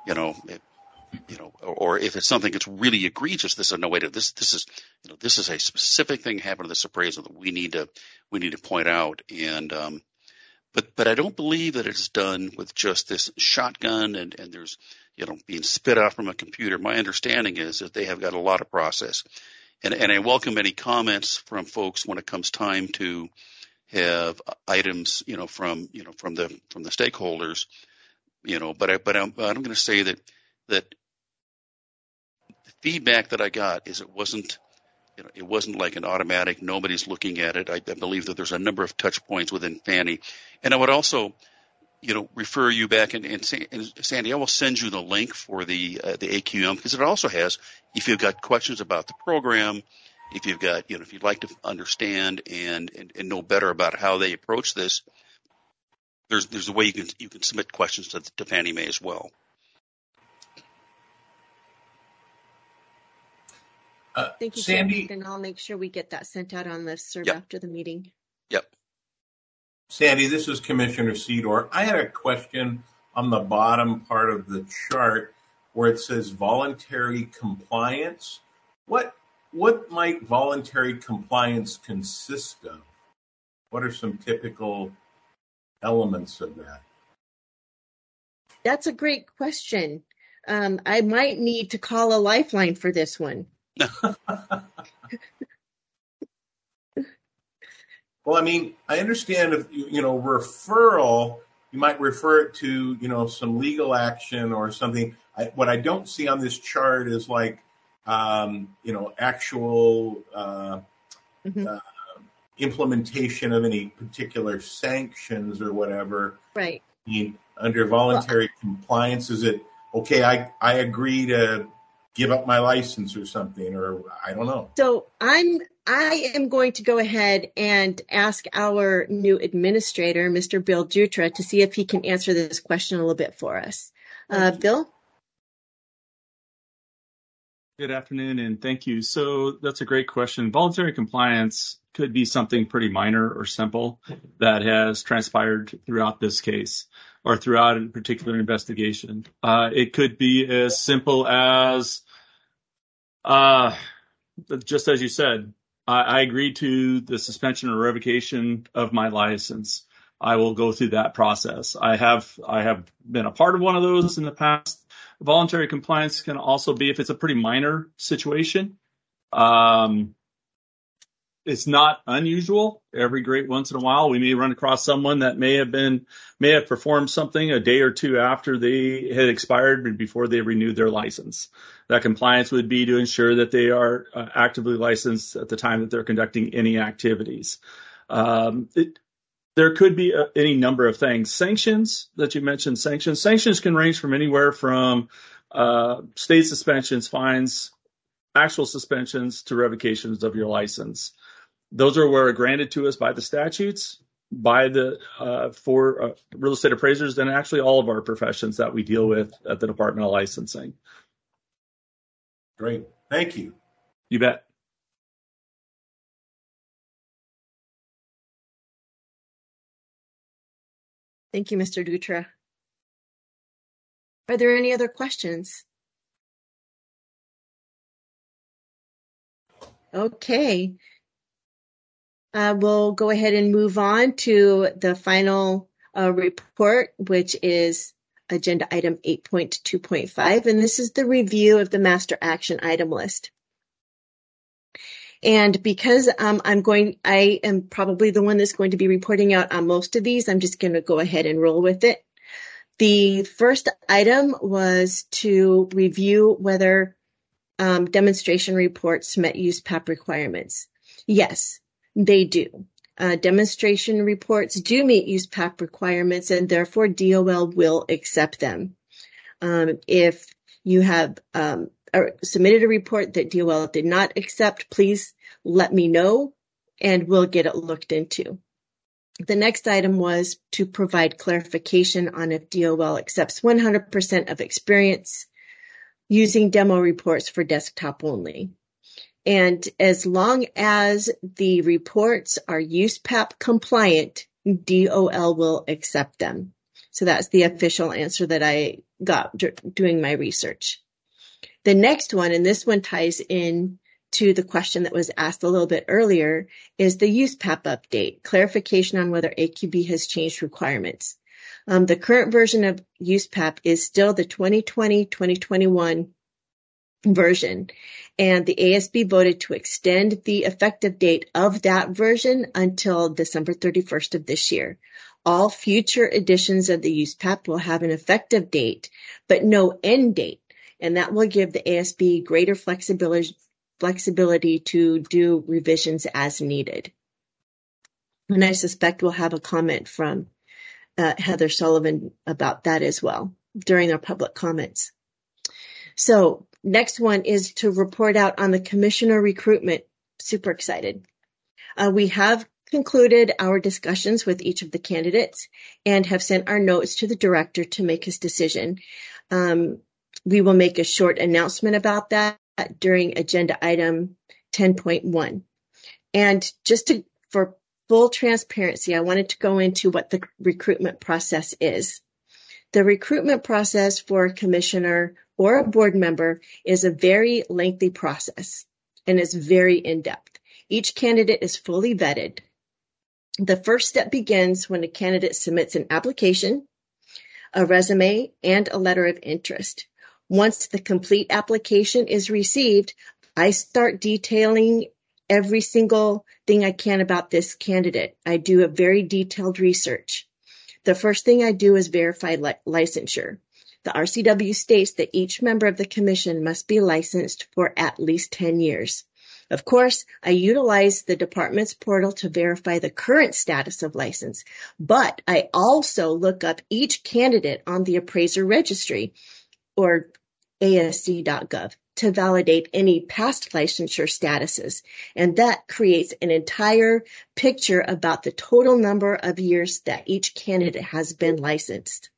or if it's something that's really egregious, this is no way to this is a specific thing happened to this appraisal that we need to point out. And but I don't believe that it's done with just this shotgun and there's being spit out from a computer. My understanding is that they have got a lot of process, and I welcome any comments from folks when it comes time to have items from the stakeholders. But I'm going to say that the feedback that I got is it wasn't like an automatic, nobody's looking at it. I believe that there's a number of touch points within Fannie. And I would also, refer you back and Sandy, I will send you the link for the AQM, because it also has, if you've got questions about the program, if you've got, if you'd like to understand and know better about how they approach this, there's a way you can submit questions to Fannie Mae as well.
Thank you,
Sandy.
and I'll make sure we get that sent out on listserv
Yep.
after the meeting.
Yep.
Sandy, this is Commissioner Sedor. I had a question on the bottom part of the chart where it says voluntary compliance. What might voluntary compliance consist of? What are some typical elements of that?
That's a great question. I might need to call a lifeline for this one.
Well, I mean, I understand if, referral, you might refer it to, some legal action or something. What I don't see on this chart is like, actual implementation of any particular sanctions or whatever.
Right.
I mean, under voluntary compliance, is it, okay, I agree to give up my license or something, or I don't know.
So I am going to go ahead and ask our new administrator, Mr. Bill Dutra, to see if he can answer this question a little bit for us. Bill?
Good afternoon, and thank you. So that's a great question. Voluntary compliance could be something pretty minor or simple that has transpired throughout this case or throughout a particular investigation. It could be as simple as Just as you said, I agreed to the suspension or revocation of my license. I will go through that process. I have been a part of one of those in the past. Voluntary compliance can also be if it's a pretty minor situation. It's not unusual. Every great once in a while, we may run across someone that may have performed something a day or two after they had expired and before they renewed their license. That compliance would be to ensure that they are actively licensed at the time that they're conducting any activities. There could be any number of things. Sanctions that you mentioned, sanctions can range from anywhere from state suspensions, fines, actual suspensions to revocations of your license. Those are granted to us by the statutes, by the for real estate appraisers, and actually all of our professions that we deal with at the Department of Licensing.
Great. Thank you.
You bet.
Thank you, Mr. Dutra. Are there any other questions? Okay. We'll go ahead and move on to the final report, which is agenda item 8.2.5, and this is the review of the master action item list. And because I am probably the one that's going to be reporting out on most of these, I'm just going to go ahead and roll with it. The first item was to review whether demonstration reports met USPAP requirements. Yes, they do. Demonstration reports do meet USPAP requirements, and therefore DOL will accept them. If you have submitted a report that DOL did not accept, please let me know, and we'll get it looked into. The next item was to provide clarification on if DOL accepts 100% of experience using demo reports for desktop only. And as long as the reports are USPAP compliant, DOL will accept them. So that's the official answer that I got doing my research. The next one, and this one ties in to the question that was asked a little bit earlier, is the USPAP update, clarification on whether AQB has changed requirements. The current version of USPAP is still the 2020-2021 version, and the ASB voted to extend the effective date of that version until December 31st of this year. All future editions of the USPAP will have an effective date, but no end date, and that will give the ASB greater flexibility to do revisions as needed. And I suspect we'll have a comment from Heather Sullivan about that as well during our public comments. So next one is to report out on the commissioner recruitment. Super excited. We have concluded our discussions with each of the candidates and have sent our notes to the director to make his decision. We will make a short announcement about that during agenda item 10.1. And just for full transparency, I wanted to go into what the recruitment process is. The recruitment process for a commissioner or a board member is a very lengthy process and is very in-depth. Each candidate is fully vetted. The first step begins when a candidate submits an application, a resume, and a letter of interest. Once the complete application is received, I start detailing every single thing I can about this candidate. I do a very detailed research. The first thing I do is verify licensure. The RCW states that each member of the commission must be licensed for at least 10 years. Of course, I utilize the department's portal to verify the current status of license, but I also look up each candidate on the appraiser registry or ASC.gov to validate any past licensure statuses, and that creates an entire picture about the total number of years that each candidate has been licensed.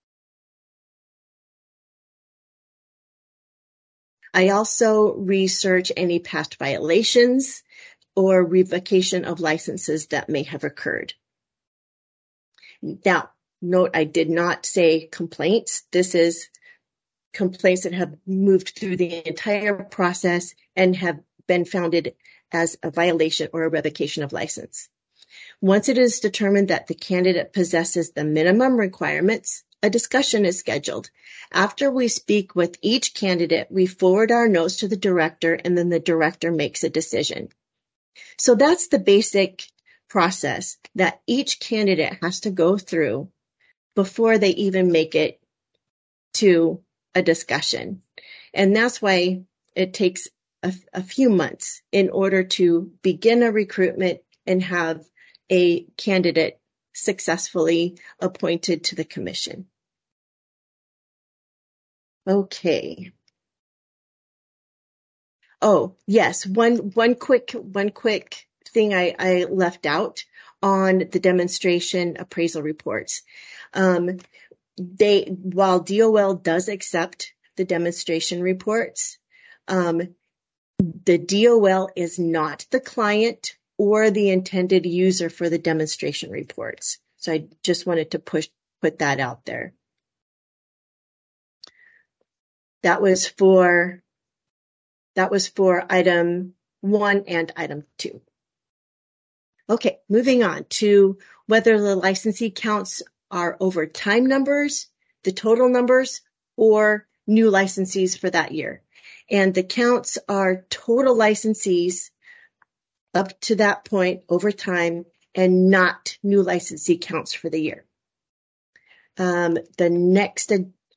I also research any past violations or revocation of licenses that may have occurred. Now, note I did not say complaints. This is complaints that have moved through the entire process and have been founded as a violation or a revocation of license. Once it is determined that the candidate possesses the minimum requirements, a discussion is scheduled. After we speak with each candidate, we forward our notes to the director, and then the director makes a decision. So that's the basic process that each candidate has to go through before they even make it to a discussion. And that's why it takes a few months in order to begin a recruitment and have a candidate successfully appointed to the commission. Okay. Oh, yes. One quick thing I left out on the demonstration appraisal reports. While DOL does accept the demonstration reports, the DOL is not the client or the intended user for the demonstration reports. So I just wanted to put that out there. That was for item 1 and item 2. Okay, moving on to whether the licensee counts are over time numbers, the total numbers, or new licensees for that year. And the counts are total licensees up to that point over time and not new licensee counts for the year. The next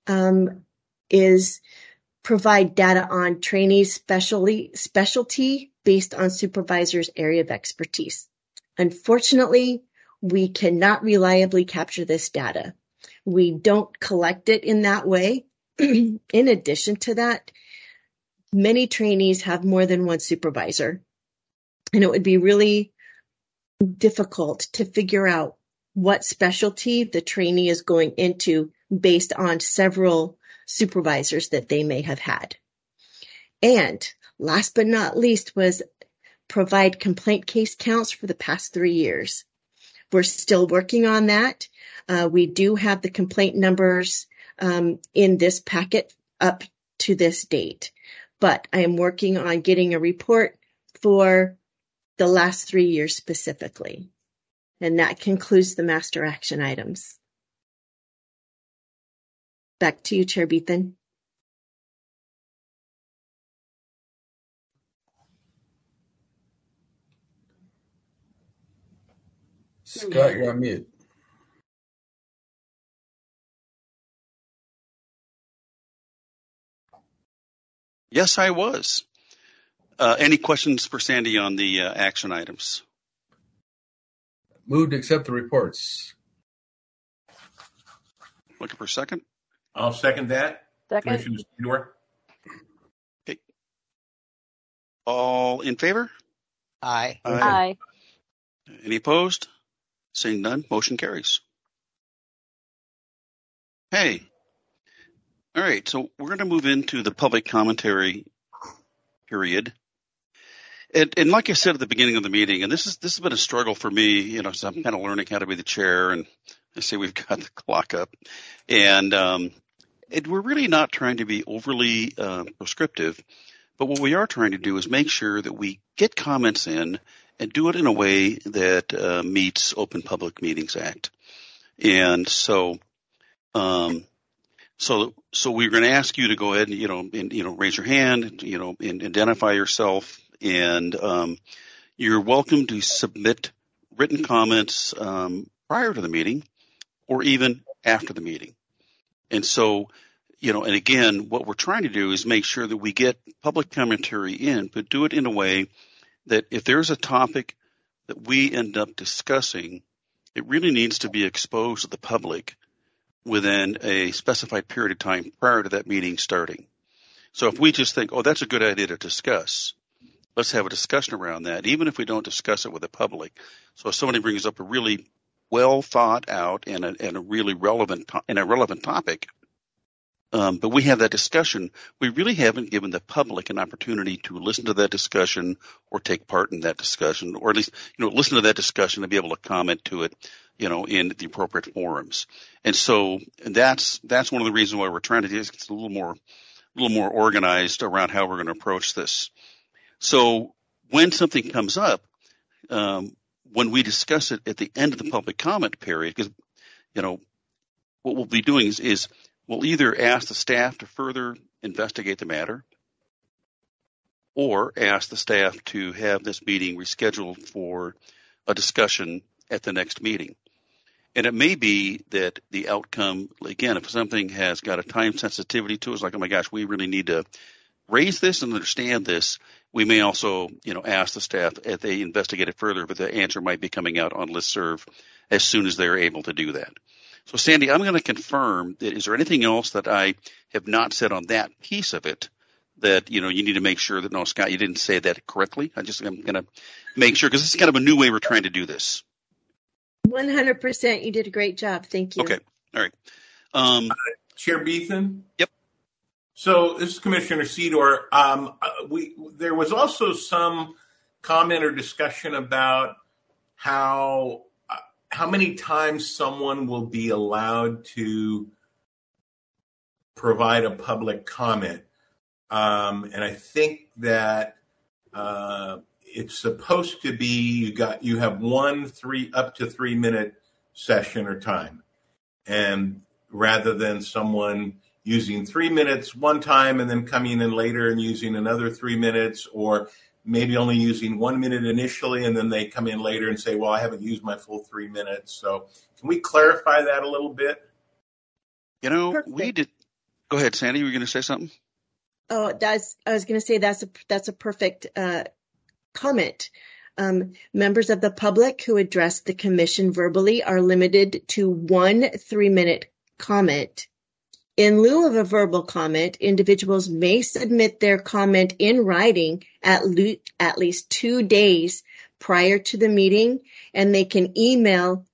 is provide data on trainees' specialty based on supervisor's area of expertise. Unfortunately, we cannot reliably capture this data. We don't collect it in that way. In addition to that, many trainees have more than one supervisor, and it would be really difficult to figure out what specialty the trainee is going into based on several supervisors that they may have had. And last but not least was provide complaint case counts for the past 3 years. We're still working on that. We do have the complaint numbers in this packet up to this date, but I am working on getting a report for the last 3 years specifically. And that concludes the master action items. Back to you, Chair Beathan.
Scott, you're on mute.
Yes, I was. Any questions for Sandy on the action items?
Move to accept the reports.
Looking for a second?
I'll second that.
Second.
Commissioner Stewart.
Okay. All in favor?
Aye.
Aye.
Any opposed? Seeing none, motion carries. Hey. All right, so we're going to move into the public commentary period. And like I said at the beginning of the meeting, and this has been a struggle for me, so I'm kind of learning how to be the chair, and I say we've got the clock up. And we're really not trying to be overly prescriptive, but what we are trying to do is make sure that we get comments in and do it in a way that meets Open Public Meetings Act. And so we're going to ask you to go ahead and raise your hand, and identify yourself, and you're welcome to submit written comments prior to the meeting or even after the meeting. And so, and again, what we're trying to do is make sure that we get public commentary in, but do it in a way that if there's a topic that we end up discussing, it really needs to be exposed to the public within a specified period of time prior to that meeting starting. So if we just think, oh, that's a good idea to discuss, let's have a discussion around that, even if we don't discuss it with the public. So if somebody brings up a really well thought out and a really relevant topic, but we have that discussion, we really haven't given the public an opportunity to listen to that discussion or take part in that discussion, or at least, listen to that discussion and be able to comment to it in the appropriate forums. And so that's one of the reasons why we're trying to do this. It's a little more organized around how we're going to approach this. So when something comes up, when we discuss it at the end of the public comment period, because, what we'll be doing is we'll either ask the staff to further investigate the matter or ask the staff to have this meeting rescheduled for a discussion at the next meeting. And it may be that the outcome, again, if something has got a time sensitivity to it, it's like, oh my gosh, we really need to raise this and understand this. We may also, ask the staff if they investigate it further, but the answer might be coming out on listserv as soon as they're able to do that. So, Sandy, I'm going to confirm that. Is there anything else that I have not said on that piece of it that, you need to make sure that, no, Scott, you didn't say that correctly? I'm going to make sure, because this is kind of a new way we're trying to do this.
100%. You did a great job. Thank you.
Okay. All right.
Chair Beethan?
Yep.
So this is Commissioner Sedor. There was also some comment or discussion about how many times someone will be allowed to provide a public comment. And I think that it's supposed to be you have one up to 3 minute session or time, and rather than someone using 3 minutes one time and then coming in later and using another 3 minutes, or maybe only using 1 minute initially and then they come in later and say, well, I haven't used my full 3 minutes. So can we clarify that a little bit?
Perfect.
We did. Go ahead, Sandy. You were going to say something?
Oh, I was going to say that's a perfect comment. Members of the public who address the commission verbally are limited to 1 3-minute comment. In lieu of a verbal comment, individuals may submit their comment in writing at least 2 days prior to the meeting, and they can email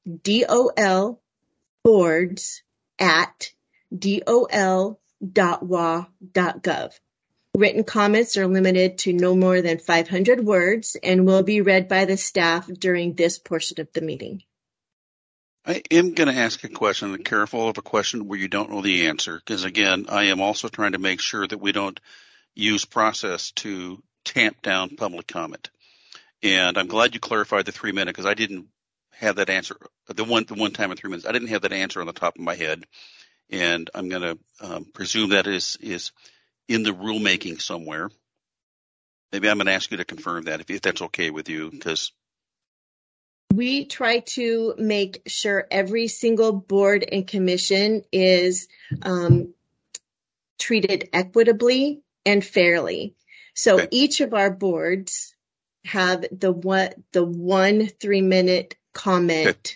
dolboards@dol.wa.gov. Written comments are limited to no more than 500 words and will be read by the staff during this portion of the meeting.
I am going to ask a question, and careful of a question where you don't know the answer, because, again, I am also trying to make sure that we don't use process to tamp down public comment. And I'm glad you clarified the 3 minute, because I didn't have that answer. The one time in 3 minutes, I didn't have that answer on the top of my head. And I'm going to presume that is in the rulemaking somewhere. Maybe I'm going to ask you to confirm that if that's okay with you, because
we try to make sure every single board and commission is treated equitably and fairly. So Each of our boards have the 1 3-minute comment,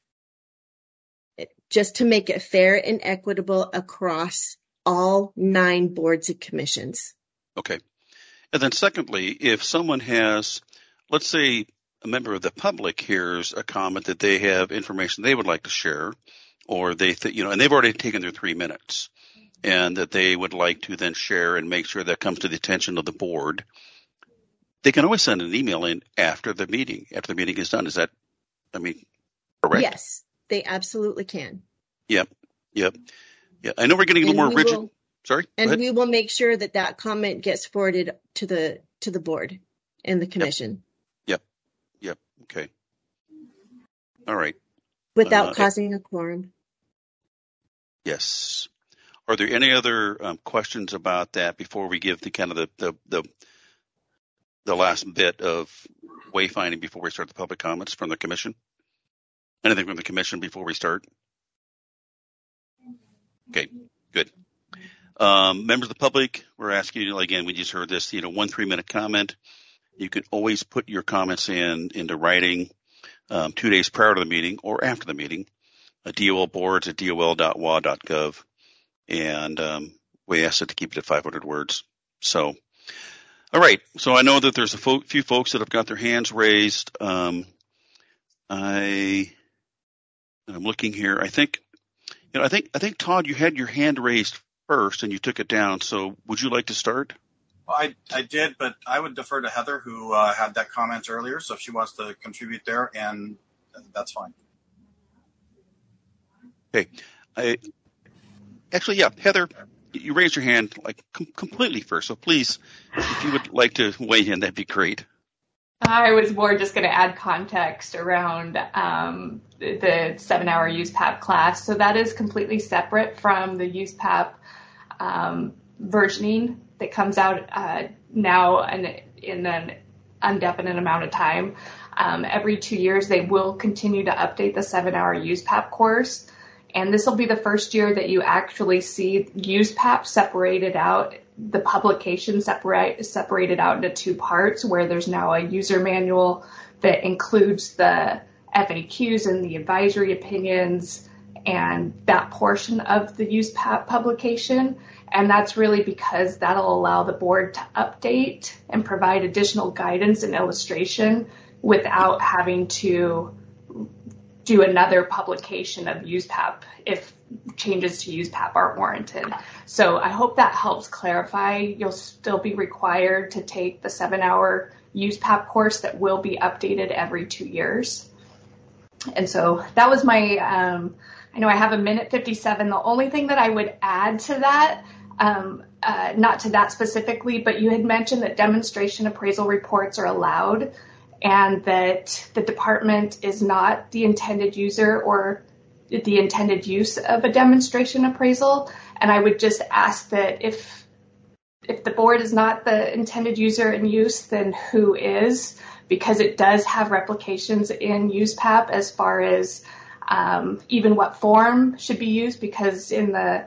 just to make it fair and equitable across all 9 boards and commissions.
Okay. And then secondly, if someone has, let's say, a member of the public hears a comment that they have information they would like to share, or and they've already taken their 3 minutes, and that they would like to then share and make sure that comes to the attention of the board, they can always send an email in after the meeting is done. Is that, correct?
Yes, they absolutely can.
Yep. Yeah. I know we're getting a little more rigid. Sorry.
And we will make sure that comment gets forwarded to the board and the commission. Yep.
Okay. All right.
Without causing a quorum.
Yes. Are there any other questions about that before we give the kind of the last bit of wayfinding before we start the public comments from the commission? Anything from the commission before we start? Okay, good. Members of the public, we're asking you, again, we just heard this, 1 3-minute comment. You can always put your comments into writing 2 days prior to the meeting or after the meeting. dolboards@dol.wa.gov. And we asked it to keep it at 500 words. So, all right. So I know that there's a few folks that have got their hands raised. I'm looking here. I think Todd, you had your hand raised first and you took it down. So would you like to start?
Well, I did, but I would defer to Heather, who had that comment earlier. So if she wants to contribute there, and that's fine.
Okay. Heather, you raised your hand like completely first. So please, if you would like to weigh in, that'd be great.
I was more just going to add context around the 7-hour USPAP class. So that is completely separate from the USPAP versioning that comes out now and in an indefinite amount of time. Every 2 years, they will continue to update the 7-hour USPAP course. And this will be the first year that you actually see USPAP separated out, the publication separated out into 2 parts, where there's now a user manual that includes the FAQs and the advisory opinions and that portion of the USPAP publication. And that's really because that'll allow the board to update and provide additional guidance and illustration without having to do another publication of USPAP if changes to USPAP aren't warranted. So I hope that helps clarify. You'll still be required to take the 7-hour USPAP course that will be updated every 2 years. And so that was my, I know I have a minute 57. The only thing that I would add to that, not to that specifically, but you had mentioned that demonstration appraisal reports are allowed, and that the department is not the intended user or the intended use of a demonstration appraisal. And I would just ask that if the board is not the intended user and use, then who is? Because it does have replications in USPAP as far as even what form should be used, because in the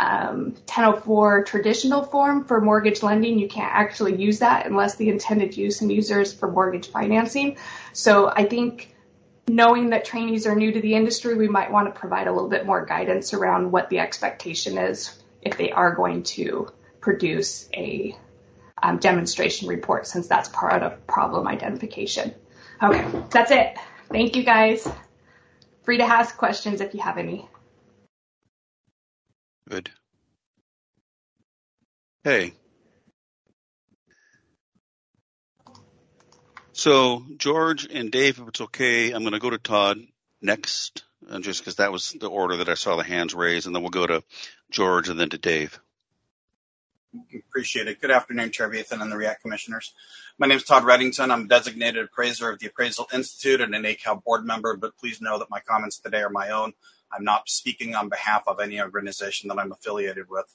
1004 traditional form for mortgage lending, you can't actually use that unless the intended use and user is for mortgage financing. So I think knowing that trainees are new to the industry, we might want to provide a little bit more guidance around what the expectation is if they are going to produce a demonstration report, since that's part of problem identification. Okay, that's it. Thank you, guys. Free to ask questions if you have any.
Good. Hey. So George and Dave, if it's okay, I'm going to go to Todd next, just because that was the order that I saw the hands raised, and then we'll go to George and then to Dave.
Appreciate it. Good afternoon, Chair Beathan and the REACT commissioners. My name is Todd Reddington. I'm designated appraiser of the Appraisal Institute and an ACAL board member, but please know that my comments today are my own. I'm not speaking on behalf of any organization that I'm affiliated with.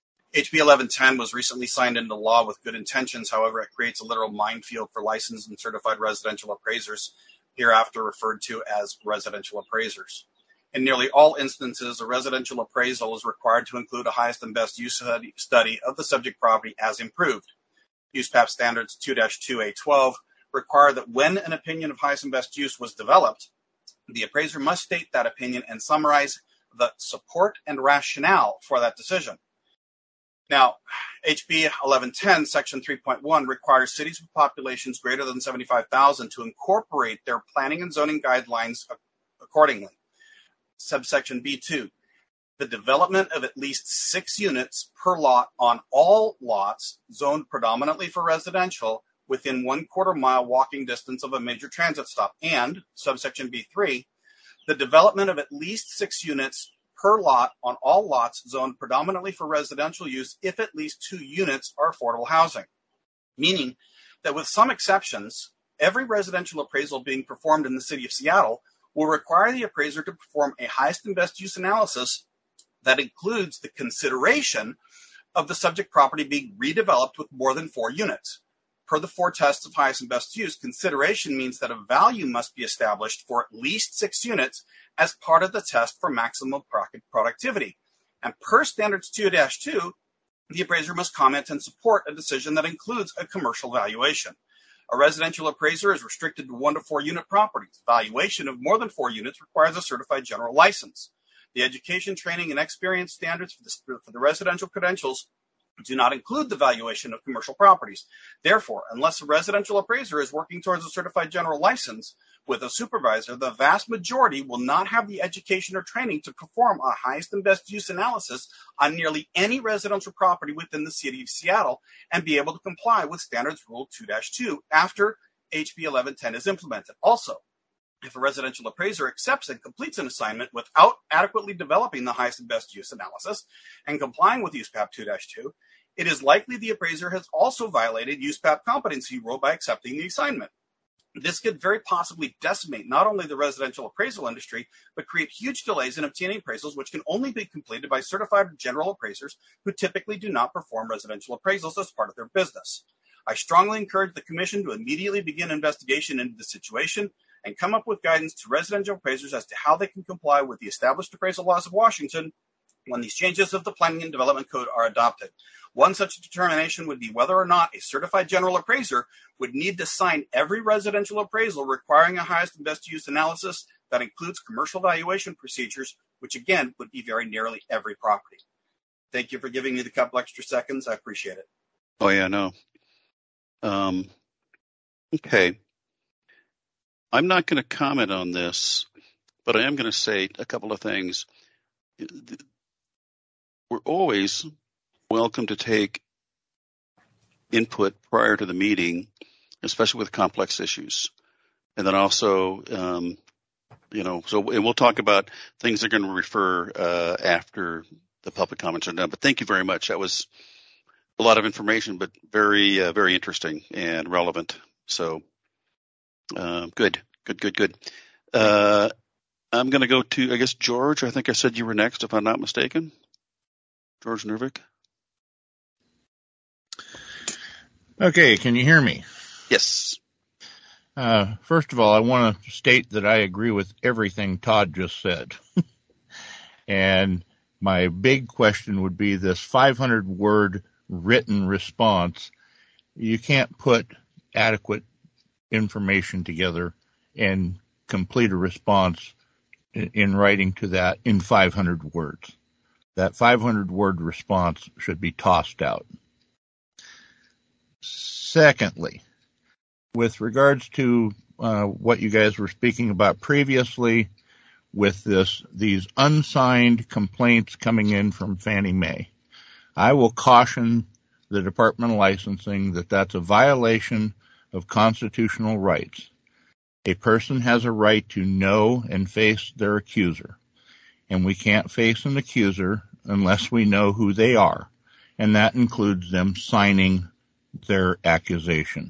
HB 1110 was recently signed into law with good intentions. However, it creates a literal minefield for licensed and certified residential appraisers, hereafter referred to as residential appraisers. In nearly all instances, a residential appraisal is required to include a highest and best use study of the subject property as improved. USPAP Standards 2-2A12 require that when an opinion of highest and best use was developed, the appraiser must state that opinion and summarize the support and rationale for that decision. Now, HB 1110, Section 3.1 requires cities with populations greater than 75,000 to incorporate their planning and zoning guidelines accordingly. Subsection B2, the development of at least 6 units per lot on all lots zoned predominantly for residential within 1/4 mile walking distance of a major transit stop. And subsection B3, the development of at least 6 units per lot on all lots zoned predominantly for residential use if at least 2 units are affordable housing. Meaning that with some exceptions, every residential appraisal being performed in the city of Seattle will require the appraiser to perform a highest and best use analysis that includes the consideration of the subject property being redeveloped with more than 4 units. Per the 4 tests of highest and best use, consideration means that a value must be established for at least 6 units as part of the test for maximum productivity. And per Standards 2-2, the appraiser must comment and support a decision that includes a commercial valuation. A residential appraiser is restricted to 1 to 4 unit properties. Valuation of more than 4 units requires a certified general license. The education, training, and experience standards for the residential credentials do not include the valuation of commercial properties. Therefore, unless a residential appraiser is working towards a certified general license with a supervisor, the vast majority will not have the education or training to perform a highest and best use analysis on nearly any residential property within the city of Seattle and be able to comply with Standards Rule 2-2 after HB 1110 is implemented. Also, If a residential appraiser accepts and completes an assignment without adequately developing the highest and best use analysis and complying with USPAP 2-2, it is likely the appraiser has also violated USPAP competency rule by accepting the assignment. This could very possibly decimate not only the residential appraisal industry, but create huge delays in obtaining appraisals, which can only be completed by certified general appraisers who typically do not perform residential appraisals as part of their business. I strongly encourage the Commission to immediately begin investigation into the situation and come up with guidance to residential appraisers as to how they can comply with the established appraisal laws of Washington when these changes of the Planning and Development Code are adopted. One such determination would be whether or not a certified general appraiser would need to sign every residential appraisal requiring a highest and best use analysis that includes commercial valuation procedures, which again would be very nearly every property. Thank you for giving me the couple extra seconds. I appreciate it.
Oh, yeah, no. Okay. I'm not going to comment on this, but I am going to say a couple of things. We're always welcome to take input prior to the meeting, especially with complex issues. And then also, and we'll talk about things that are going to refer after the public comments are done. But thank you very much. That was a lot of information, but very, very interesting and relevant. So, good. I'm going to go to, I guess, George. I think I said you were next, if I'm not mistaken. George Nervik.
Okay, can you hear me?
Yes.
First of all, I want to state that I agree with everything Todd just said. And my big question would be this 500-word written response. You can't put adequate information together and complete a response in writing to that in 500 words. That 500-word response should be tossed out. Secondly, with regards to what you guys were speaking about previously with these unsigned complaints coming in from Fannie Mae, I will caution the Department of Licensing that that's a violation of constitutional rights. A person has a right to know and face their accuser, and we can't face an accuser unless we know who they are, and that includes them signing their accusation.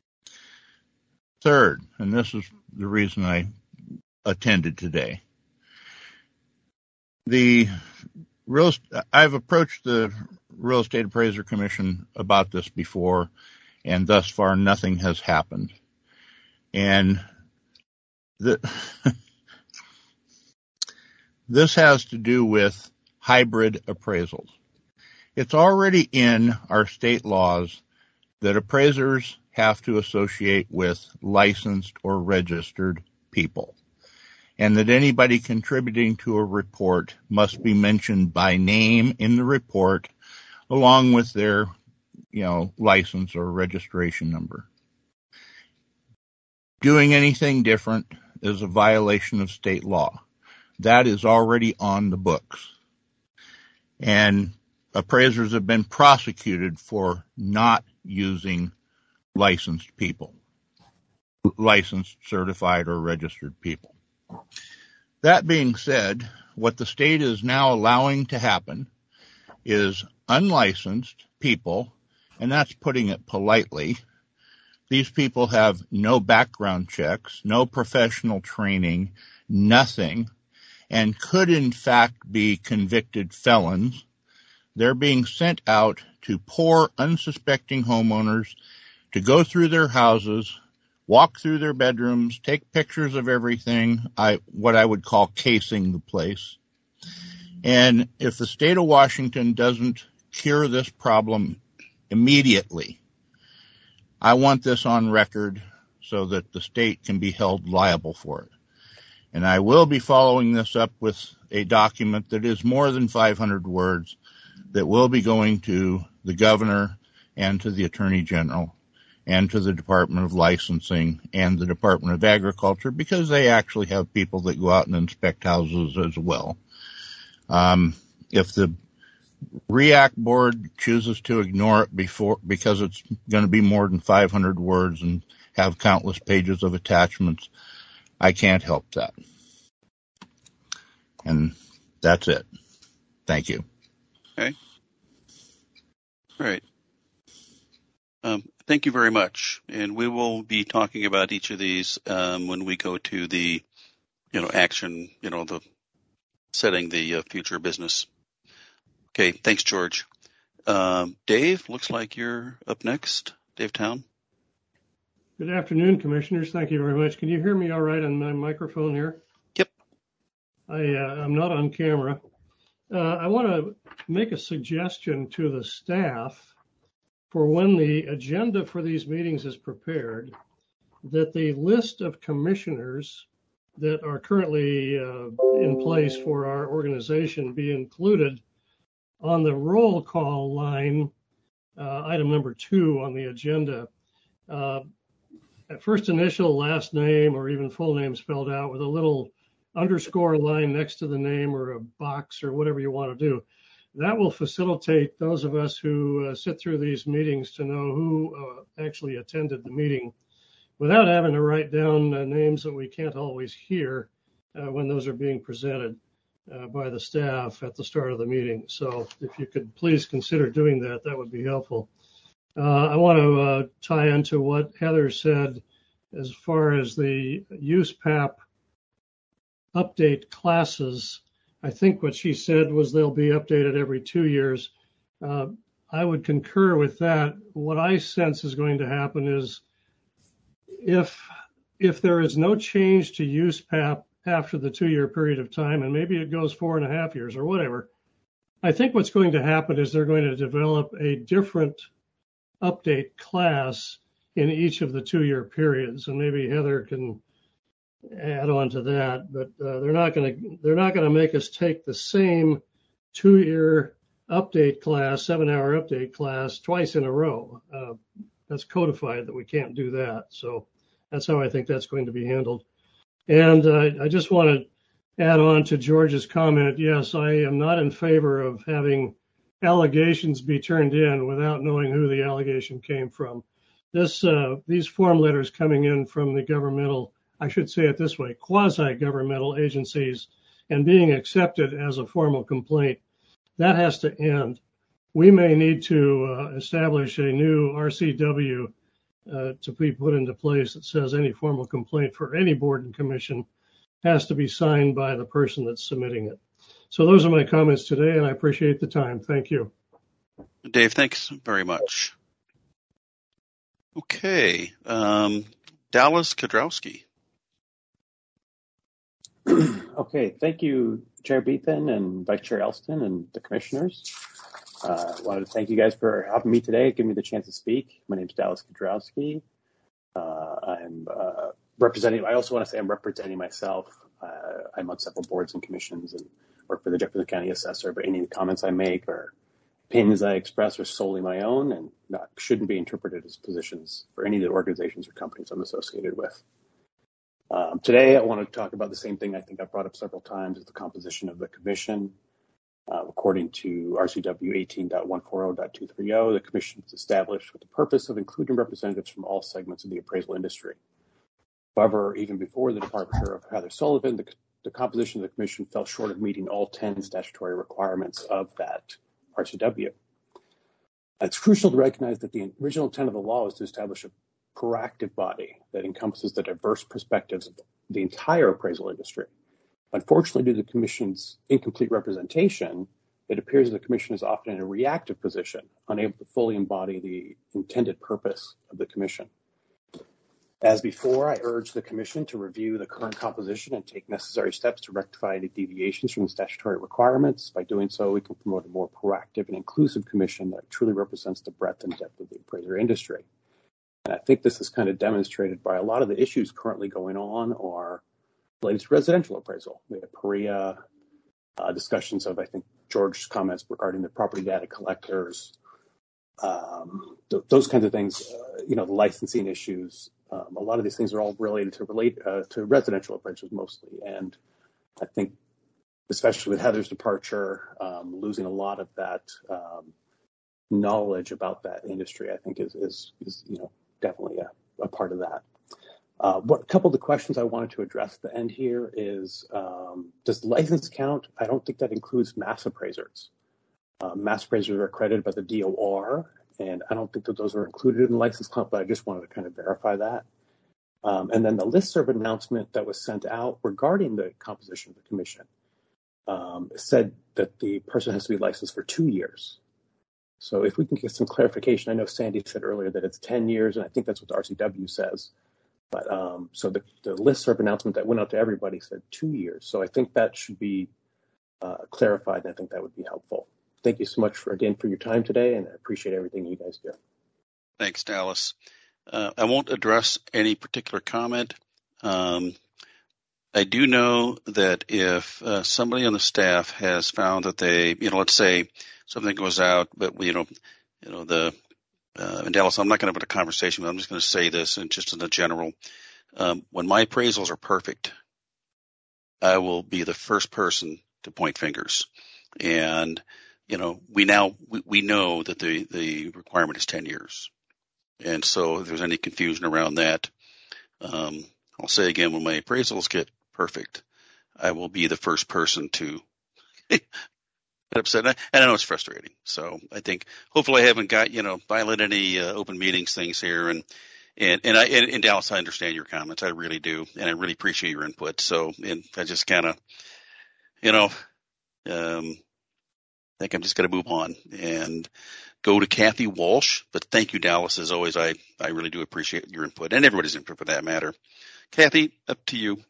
Third, and this is the reason I attended today, I've approached the Real Estate Appraiser Commission about this before, and thus far nothing has happened. And this has to do with hybrid appraisals. It's already in our state laws that appraisers have to associate with licensed or registered people, and that anybody contributing to a report must be mentioned by name in the report along with their, license or registration number. Doing anything different is a violation of state law. That is already on the books. And appraisers have been prosecuted for not using licensed people, licensed, certified, or registered people. That being said, what the state is now allowing to happen is unlicensed people, and that's putting it politely. These people have no background checks, no professional training, nothing, and could in fact be convicted felons. They're being sent out to poor, unsuspecting homeowners to go through their houses, walk through their bedrooms, take pictures of everything, what I would call casing the place. And if the state of Washington doesn't cure this problem immediately, I want this on record so that the state can be held liable for it. And I will be following this up with a document that is more than 500 words that will be going to the governor and to the attorney general and to the Department of Licensing and the Department of Agriculture, because they actually have people that go out and inspect houses as well. If the REACT board chooses to ignore it because it's going to be more than 500 words and have countless pages of attachments, I can't help that. And that's it. Thank you.
Okay. All right. Thank you very much. And we will be talking about each of these when we go to the, action, the setting the future business. Okay. Thanks, George. Dave, looks like you're up next. Dave Town.
Good afternoon, Commissioners. Thank you very much. Can you hear me all right on my microphone here?
Yep.
I'm not on camera. I want to make a suggestion to the staff for when the agenda for these meetings is prepared, that the list of commissioners that are currently in place for our organization be included on the roll call line, item number 2 on the agenda. At first initial, last name, or even full name spelled out with a little underscore line next to the name or a box or whatever you want to do. That will facilitate those of us who sit through these meetings to know who actually attended the meeting without having to write down names that we can't always hear when those are being presented by the staff at the start of the meeting. So if you could please consider doing that, that would be helpful. I want to tie into what Heather said as far as the USPAP update classes. I think what she said was they'll be updated every 2 years. I would concur with that. What I sense is going to happen is if there is no change to USPAP after the 2-year period of time, and maybe it goes 4.5 years or whatever, I think what's going to happen is they're going to develop a different update class in each of the 2-year periods. And maybe Heather can add on to that, but they're not going to make us take the same 2-year update class, 7-hour update class twice in a row. That's codified that we can't do that. So that's how I think that's going to be handled. And I just want to add on to George's comment. Yes, I am not in favor of having allegations be turned in without knowing who the allegation came from. These form letters coming in from the governmental, I should say it this way, quasi-governmental agencies and being accepted as a formal complaint, that has to end. We may need to establish a new RCW to be put into place that says any formal complaint for any board and commission has to be signed by the person that's submitting it. So those are my comments today, and I appreciate the time. Thank you.
Dave, thanks very much. Okay. Dallas Kudrowski.
Okay, thank you, Chair Beethan and Vice Chair Elston and the commissioners. I wanted to thank you guys for having me today, giving me the chance to speak. My name is Dallas Kudrowski. I'm representing, I also want to say I'm representing myself. I'm on several boards and commissions and work for the Jefferson County Assessor, but any comments I make or opinions I express are solely my own and shouldn't be interpreted as positions for any of the organizations or companies I'm associated with. Today, I want to talk about the same thing I think I've brought up several times, is the composition of the commission. According to RCW 18.140.230, the commission was established with the purpose of including representatives from all segments of the appraisal industry. However, even before the departure of Heather Sullivan, the composition of the commission fell short of meeting all 10 statutory requirements of that RCW. It's crucial to recognize that the original intent of the law is to establish a proactive body that encompasses the diverse perspectives of the entire appraisal industry. Unfortunately, due to the commission's incomplete representation, it appears the commission is often in a reactive position, unable to fully embody the intended purpose of the commission. As before, I urge the commission to review the current composition and take necessary steps to rectify any deviations from the statutory requirements. By doing so, we can promote a more proactive and inclusive commission that truly represents the breadth and depth of the appraiser industry. And I think this is kind of demonstrated by a lot of the issues currently going on are related to residential appraisal. We have PREA, discussions of, I think, George's comments regarding the property data collectors, those kinds of things, the licensing issues. A lot of these things are all related to residential appraisals mostly. And I think, especially with Heather's departure, losing a lot of that knowledge about that industry, I think is definitely a part of that. A couple of the questions I wanted to address at the end here is, does license count? I don't think that includes mass appraisers. Mass appraisers are accredited by the DOR, and I don't think that those are included in the license count, but I just wanted to kind of verify that. And then the listserv announcement that was sent out regarding the composition of the commission said that the person has to be licensed for 2 years. So if we can get some clarification, I know Sandy said earlier that it's 10 years, and I think that's what the RCW says. But so the listserv announcement that went out to everybody said 2 years. So I think that should be clarified, and I think that would be helpful. Thank you so much for your time today, and I appreciate everything you guys do.
Thanks, Dallas. I won't address any particular comment. I do know that if somebody on the staff has found that they, let's say something goes out, but and Dallas, I'm not going to have a conversation, but I'm just going to say this, and just in the general, when my appraisals are perfect, I will be the first person to point fingers. And we know that the requirement is 10 years, and so if there's any confusion around that, I'll say again, when my appraisals get perfect, I will be the first person to get upset. And I know it's frustrating. So I think hopefully I haven't got, violated any open meetings things here. And Dallas, I understand your comments. I really do. And I really appreciate your input. So, and I just kind of, think I'm just going to move on and go to Kathy Walsh. But thank you, Dallas. As always, I really do appreciate your input and everybody's input for that matter. Kathy, up to you.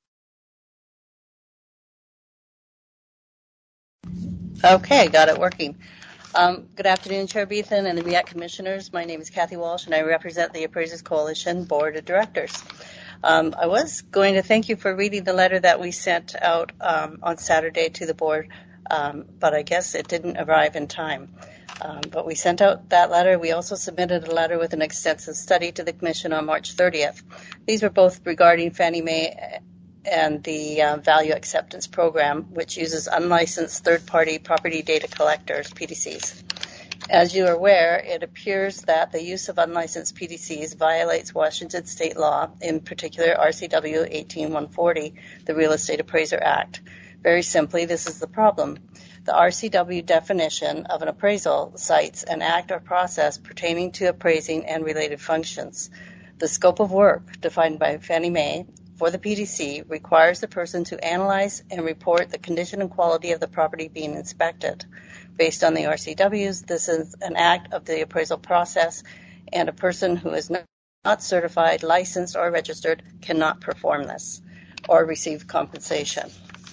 Okay, got it working. Good afternoon, Chair Beathan and the REACT commissioners. My name is Kathy Walsh, and I represent the Appraisers Coalition Board of Directors. I was going to thank you for reading the letter that we sent out on Saturday to the board, but I guess it didn't arrive in time. But we sent out that letter. We also submitted a letter with an extensive study to the Commission on March 30th. These were both regarding Fannie Mae and the Value Acceptance Program, which uses unlicensed third-party property data collectors, PDCs. As you are aware, it appears that the use of unlicensed PDCs violates Washington state law, in particular RCW 18140, the Real Estate Appraiser Act. Very simply, this is the problem. The RCW definition of an appraisal cites an act or process pertaining to appraising and related functions. The scope of work defined by Fannie Mae for the PDC requires the person to analyze and report the condition and quality of the property being inspected. Based on the RCWs, this is an act of the appraisal process, and a person who is not certified, licensed, or registered cannot perform this or receive compensation.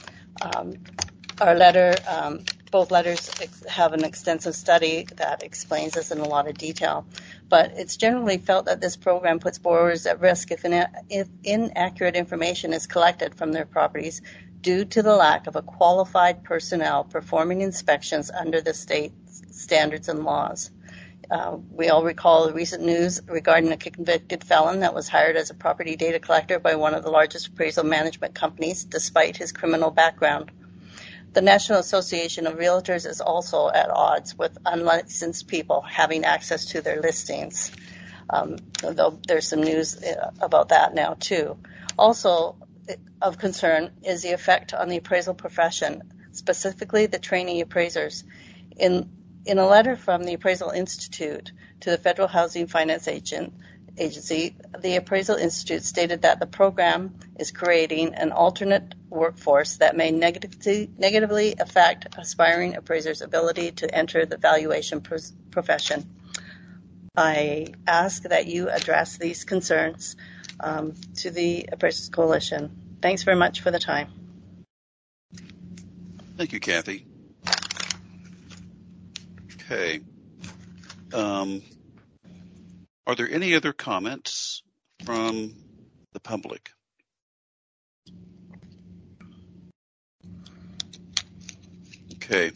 Our letter, both letters have an extensive study that explains this in a lot of detail, but it's generally felt that this program puts borrowers at risk if inaccurate information is collected from their properties due to the lack of a qualified personnel performing inspections under the state standards and laws. We all recall the recent news regarding a convicted felon that was hired as a property data collector by one of the largest appraisal management companies, despite his criminal background. The National Association of Realtors is also at odds with unlicensed people having access to their listings. Though there's some news about that now too. Also of concern is the effect on the appraisal profession, specifically the trainee appraisers. In a letter from the Appraisal Institute to the Federal Housing Finance Agency, the Appraisal Institute stated that the program is creating an alternate workforce that may negatively affect aspiring appraisers' ability to enter the valuation profession. I ask that you address these concerns to the Appraisers Coalition. Thanks very much for the time.
Thank you, Kathy. Okay. Are there any other comments from the public? Okay.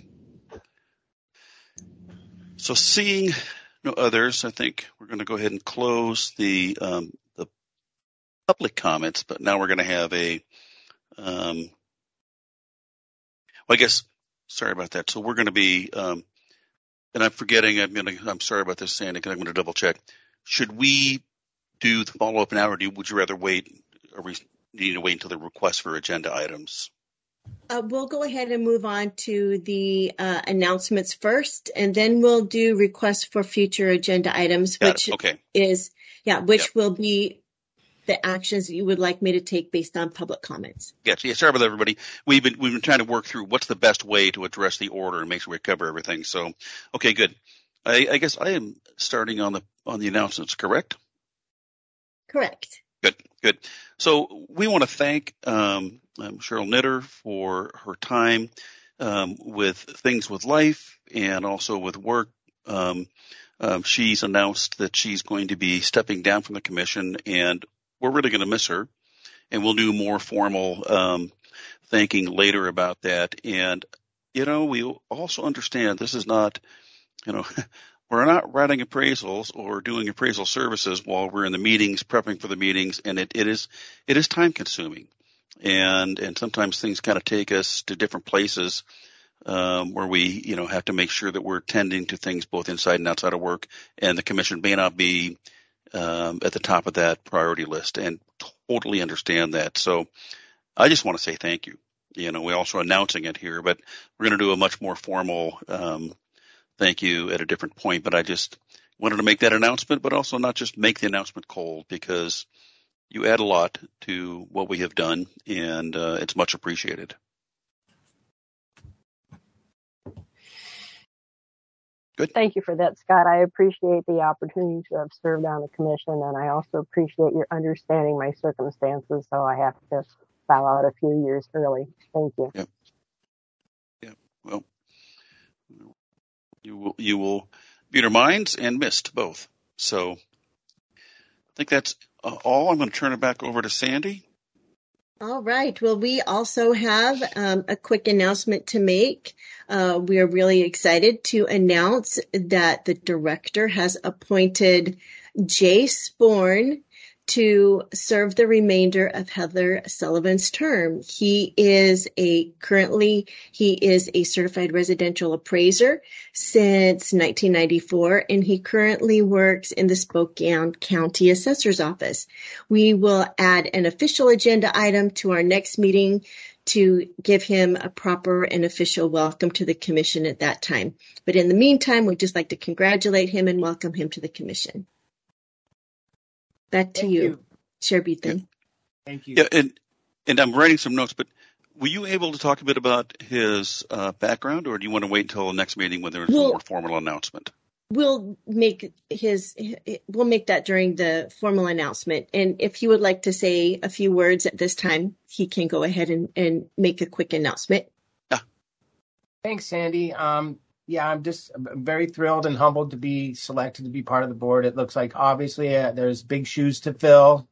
So seeing no others, I think we're going to go ahead and close the public comments, but now we're going to have sorry about that. So we're going to be, and I'm forgetting, I'm sorry about this, Sandy, because I'm going to double check. Should we do the follow-up now, or would you rather wait, or we need to wait until the request for agenda items?
We'll go ahead and move on to the announcements first, and then we'll do requests for future agenda items, which will be the actions you would like me to take based on public comments.
Yes, sorry about that, everybody. We've been trying to work through what's the best way to address the order and make sure we cover everything. So, okay, good. I guess I am starting on the announcements, correct?
Correct.
Good. So we want to thank Cheryl Knitter for her time with Things with Life and also with work. She's announced that she's going to be stepping down from the commission, and we're really going to miss her. And we'll do more formal thanking later about that. And, we also understand this is not, we're not writing appraisals or doing appraisal services while we're in the meetings, prepping for the meetings, and it is time consuming. And sometimes things kind of take us to different places where we, have to make sure that we're tending to things both inside and outside of work. And the commission may not be at the top of that priority list, and totally understand that. So I just want to say thank you. We're also announcing it here, but we're going to do a much more formal thank you at a different point. But I just wanted to make that announcement, but also not just make the announcement cold, because you add a lot to what we have done, and it's much appreciated. Good.
Thank you for that, Scott. I appreciate the opportunity to have served on the commission, and I also appreciate your understanding my circumstances, so I have to bow out a few years early. Thank you.
Yeah. Well, you will be in our minds and missed both. So I think that's all. I'm going to turn it back over to Sandy.
All right. Well, we also have a quick announcement to make. We are really excited to announce that the director has appointed Jay Sporn to serve the remainder of Heather Sullivan's term. He is a certified residential appraiser since 1994, and he currently works in the Spokane County Assessor's Office. We will add an official agenda item to our next meeting to give him a proper and official welcome to the commission at that time. But in the meantime, we'd just like to congratulate him and welcome him to the commission. Back to you, Chair Beathan.
Thank you.
Yeah, and I'm writing some notes, but were you able to talk a bit about his background, or do you want to wait until the next meeting when there's a more formal announcement?
We'll make that during the formal announcement. And if he would like to say a few words at this time, he can go ahead and make a quick announcement.
Yeah. Thanks, Sandy. I'm just very thrilled and humbled to be selected to be part of the board. It looks like obviously there's big shoes to fill.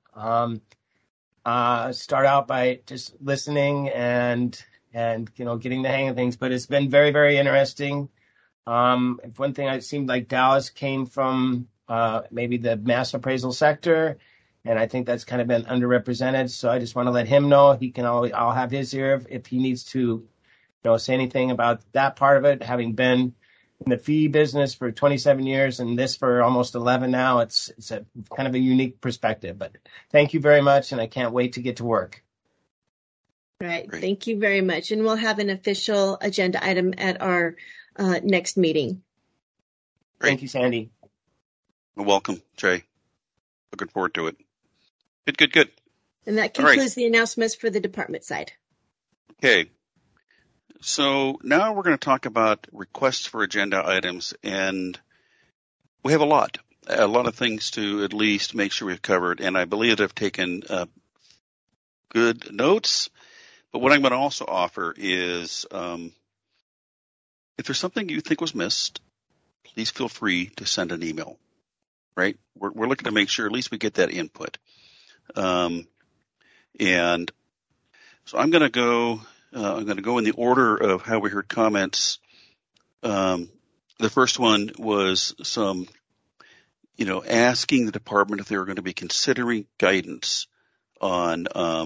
Start out by just listening and getting the hang of things, but it's been very, very interesting. If one thing, it seemed like Dallas came from maybe the mass appraisal sector, and I think that's kind of been underrepresented. So I just want to let him know I'll have his ear if he needs to say anything about that part of it. Having been in the fee business for 27 years and this for almost 11 now, it's a kind of a unique perspective. But thank you very much, and I can't wait to get to work.
All right. Great. Thank you very much. And we'll have an official agenda item at our next meeting.
Great.
Thank you, Sandy.
Well, welcome, Jay. Looking forward to it. Good.
And that concludes the announcements for the department side.
Okay. So now we're going to talk about requests for agenda items, and we have a lot of things to at least make sure we've covered, and I believe that I've taken good notes. But what I'm going to also offer is if there's something you think was missed, please feel free to send an email, right? We're looking to make sure at least we get that input. And so I'm going to go in the order of how we heard comments. The first one was some, asking the department if they were going to be considering guidance on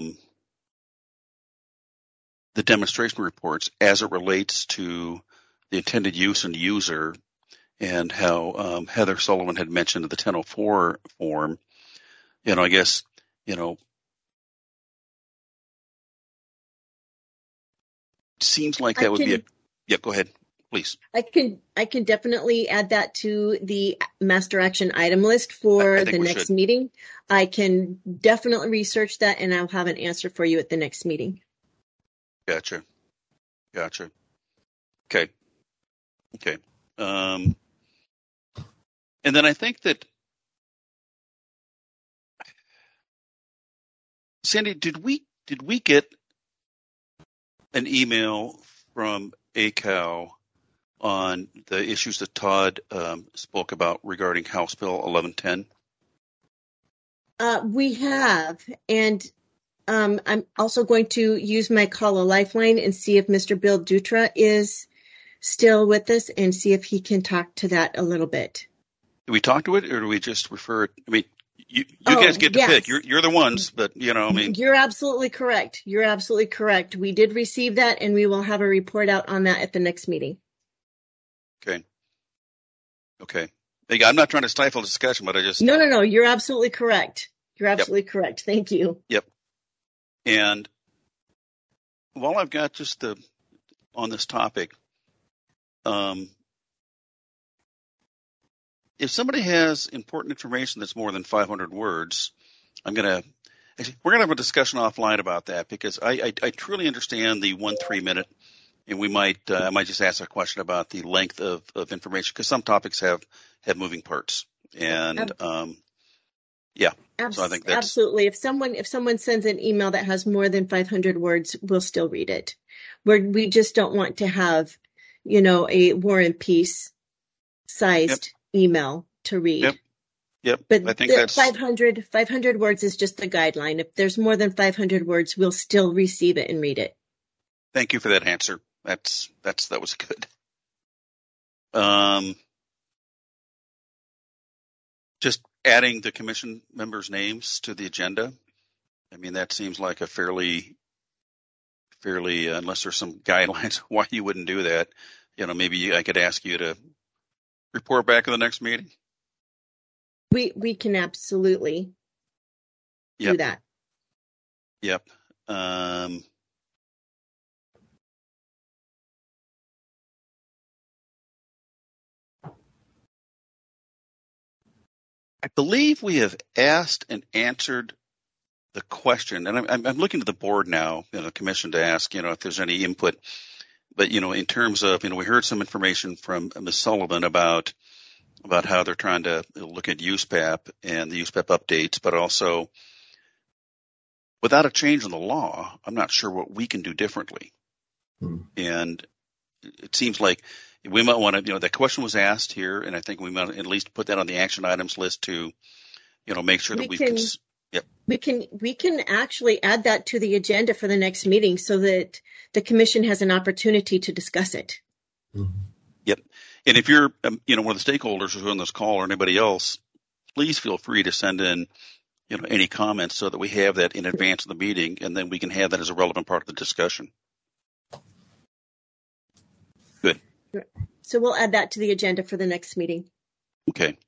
the demonstration reports as it relates to the intended use and user, and how Heather Sullivan had mentioned the 1004 form. I guess, seems like that would be yeah, go ahead, please.
I can definitely add that to the master action item list for the next meeting. I can definitely research that, and I'll have an answer for you at the next meeting.
Gotcha. Okay. And then I think that, Sandy, did we get an email from ACAL on the issues that Todd spoke about regarding House Bill 1110?
We have, and I'm also going to use my call a lifeline and see if Mr. Bill Dutra is still with us and see if he can talk to that a little bit.
Do we talk to it, or do we just refer it? I mean, you guys get to pick. You're the ones, but
You're absolutely correct. We did receive that, and we will have a report out on that at the next meeting.
Okay. I'm not trying to stifle discussion, but I just
No. You're absolutely correct. Correct. Thank you.
Yep. And while I've got just on this topic, if somebody has important information that's more than 500 words, we're gonna have a discussion offline about that, because I truly understand the 1-3 minute, and we I might just ask a question about the length of information, because some topics have moving parts, and yeah. So I think that's
absolutely. If someone sends an email that has more than 500 words, we'll still read it. We just don't want to have, a War and Peace sized email to read.
Yep.
But
I think that's
500 words is just the guideline. If there's more than 500 words, we'll still receive it and read it.
Thank you for that answer. That was good. Just adding the commission members' names to the agenda. I mean, that seems like a fairly, unless there's some guidelines why you wouldn't do that. Maybe I could ask you to report back in the next meeting.
We can absolutely do that.
Yep. I believe we have asked and answered the question, and I'm looking to the board now, the commission, to ask, if there's any input. But, in terms of, we heard some information from Ms. Sullivan about how they're trying to look at USPAP and the USPAP updates, but also without a change in the law, I'm not sure what we can do differently. And it seems like we might want to, the question was asked here, and I think we might at least put that on the action items list to, make sure that
we can actually add that to the agenda for the next meeting so that the commission has an opportunity to discuss it.
Yep. And if you're, one of the stakeholders who's on this call or anybody else, please feel free to send in, any comments so that we have that in advance of the meeting, and then we can have that as a relevant part of the discussion. Good.
So we'll add that to the agenda for the next meeting.
Okay.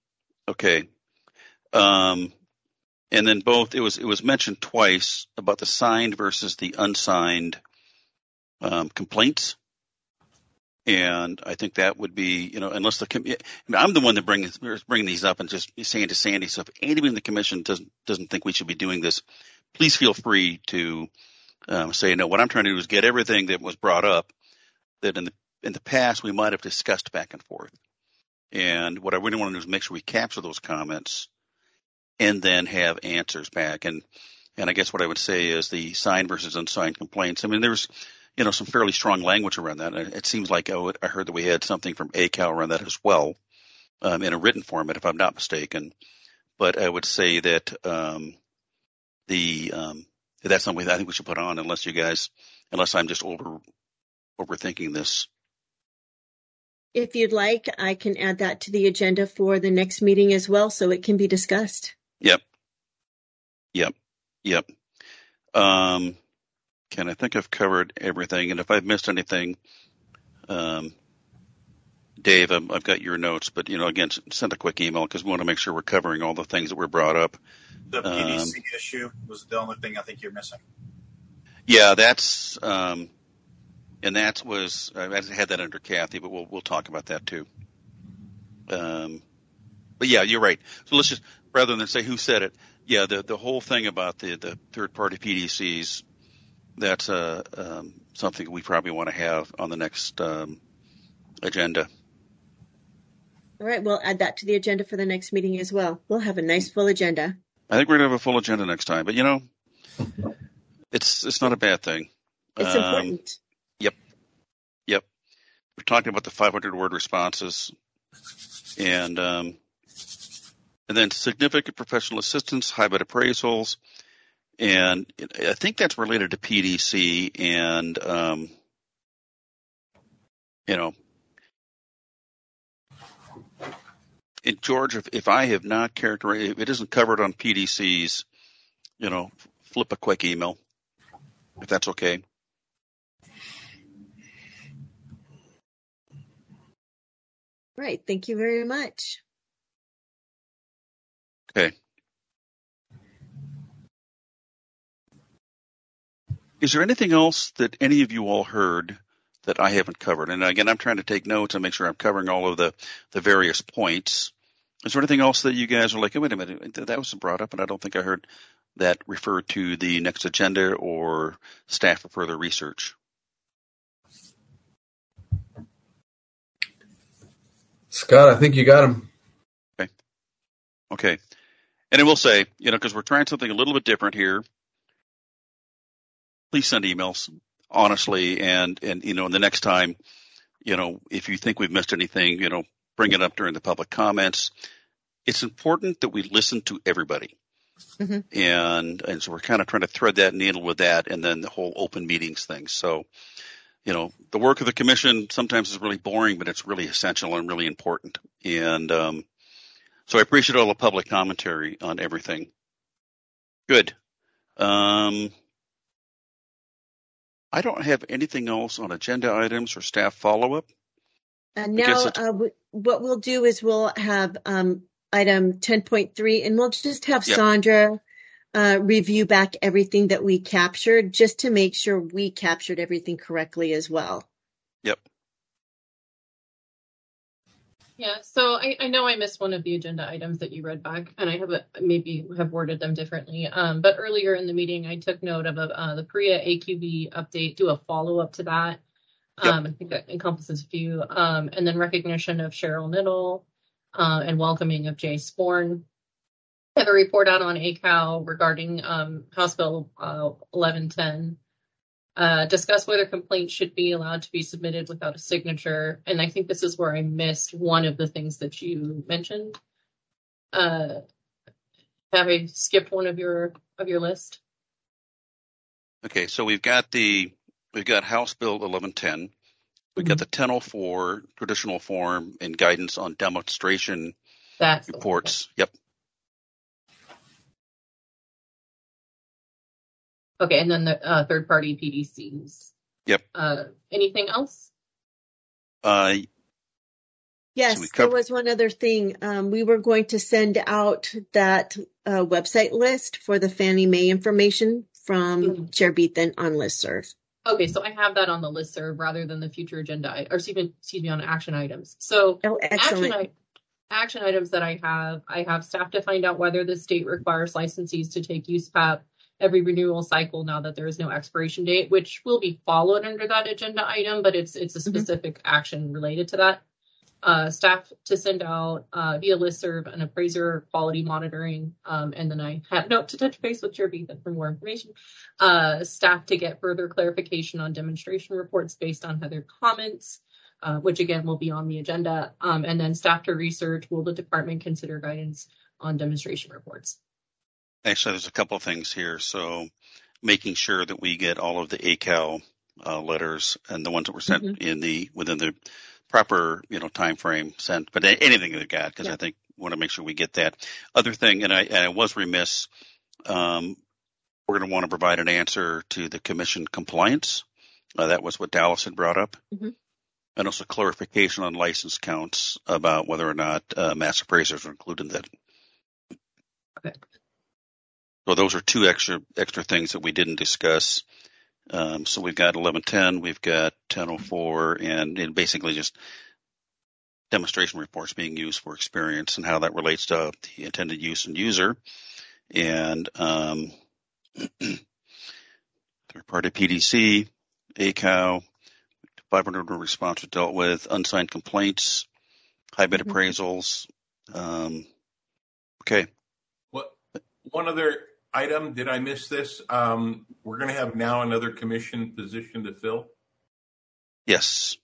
And then it was mentioned twice about the signed versus the unsigned complaints. And I think that would be, unless I'm the one that bringing these up and just saying to Sandy, so if anybody in the commission doesn't think we should be doing this, please feel free to say, no, what I'm trying to do is get everything that was brought up that in the past we might have discussed back and forth. And what I really want to do is make sure we capture those comments and then have answers back. And I guess what I would say is the signed versus unsigned complaints. I mean, there's, some fairly strong language around that. It seems like I heard that we had something from ACAL around that as well, in a written format, if I'm not mistaken. But I would say that that's something that I think we should put on, unless I'm just overthinking this.
If you'd like, I can add that to the agenda for the next meeting as well, so it can be discussed.
Yep. Ken, I think I've covered everything, and if I've missed anything, Dave, I've got your notes, but, again, send a quick email because we want to make sure we're covering all the things that were brought up.
The PDC issue was the only thing I think you're missing.
Yeah, that's, and that was, I had that under Kathy, but we'll talk about that too. But yeah, you're right. So let's just, rather than say who said it, yeah, the whole thing about the third party PDCs, that's something we probably want to have on the next agenda.
All right, we'll add that to the agenda for the next meeting as well. We'll have a nice full agenda.
I think we're going to have a full agenda next time, but it's not a bad thing.
It's important.
Yep. We're talking about the 500-word responses and then significant professional assistance, high bid appraisals, and I think that's related to PDC and And George, if I have not characterized, if it isn't covered on PDCs, flip a quick email, if that's okay.
Right. Thank you very much.
Okay. Is there anything else that any of you all heard that I haven't covered? And again, I'm trying to take notes and make sure I'm covering all of the various points. Is there anything else that you guys are like, oh, wait a minute, that was brought up and I don't think I heard that referred to the next agenda or staff for further research?
Scott, I think you got him.
Okay. And I will say, because we're trying something a little bit different here, please send emails, honestly, and the next time, if you think we've missed anything, bring it up during the public comments. It's important that we listen to everybody. Mm-hmm. And so we're kind of trying to thread that needle with that and then the whole open meetings thing. So, the work of the commission sometimes is really boring, but it's really essential and really important. And so I appreciate all the public commentary on everything. Good. I don't have anything else on agenda items or staff follow-up.
Now, what we'll do is we'll have item 10.3, and we'll just have Sandra review back everything that we captured, just to make sure we captured everything correctly as well.
Yep.
Yeah, so I know I missed one of the agenda items that you read back, and I maybe have worded them differently. But earlier in the meeting, I took note of the PREA AQB update, do a follow-up to that. I think that encompasses a few. And then recognition of Cheryl Niddle and welcoming of Jay Sporn. I have a report out on ACAL regarding House Bill 1110. Discuss whether complaints should be allowed to be submitted without a signature. And I think this is where I missed one of the things that you mentioned. Have I skipped one of your list? Okay, so we've got House Bill 1110. We've got the 1004 traditional form and guidance on demonstration reports. Yep. Okay, and then the third-party PDCs. Yep. Anything else?
Yes, there was one other thing. We were going to send out that website list for the Fannie Mae information from Chair Beathan on listserv. Okay, so I have that on the listserv rather than the future agenda, or excuse me, on action items. So action items that I have staff to find out whether the state requires licensees to take USPAP every renewal cycle now that there is no expiration date, which will be followed under that agenda item, but it's a specific action related to that. Staff to send out via listserv an appraiser quality monitoring, and then I had a note to touch base with Chair Beathan for more information. Staff to get further clarification on demonstration reports based on Heather comments, which again will be on the agenda, and then staff to research, will the department consider guidance on demonstration reports?
Actually, there's a couple of things here. So making sure that we get all of the ACAL letters and the ones that were sent within the proper, time frame sent, but anything that we got, because I think we want to make sure we get that. Other thing, and I was remiss, we're going to want to provide an answer to the commission compliance. That was what Dallas had brought up. and also clarification on license counts about whether or not mass appraisers are included in that.
Okay.
So those are two extra things that we didn't discuss. So we've got 1110, we've got 1004, and basically just demonstration reports being used for experience and how that relates to the intended use and user. And third-party PDC, ACOW, 500 response was dealt with, unsigned complaints, high bid appraisals. Okay.
What? One other item, did I miss this? We're going to have now another commission position to fill?
Yes.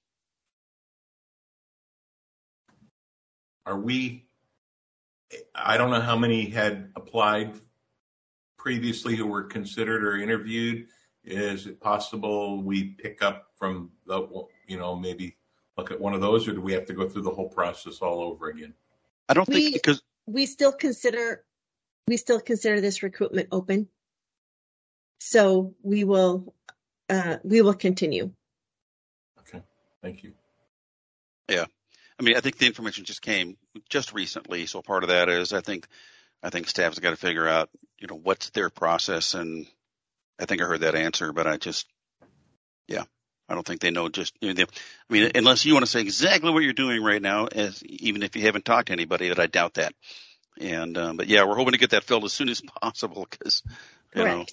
Are we, I don't know how many had applied previously who were considered or interviewed. Is it possible we pick up from the, maybe look at one of those, or do we have to go through the whole process all over again?
I don't think because
we still consider this recruitment open. So we will continue.
Okay, thank you.
Yeah. I mean, I think the information just came just recently. So part of that is I think staff's got to figure out, what's their process. And I think I heard that answer, but I don't think they know unless you want to say exactly what you're doing right now, even if you haven't talked to anybody, that I doubt that. And, but yeah, we're hoping to get that filled as soon as possible because, yeah.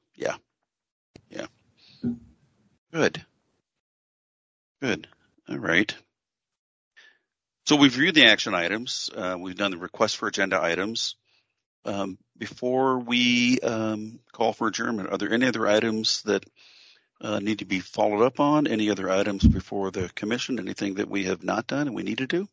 Good. All right. So we've reviewed the action items. We've done the request for agenda items. Before we call for adjournment, are there any other items that need to be followed up on? Any other items before the commission? Anything that we have not done and we need to do?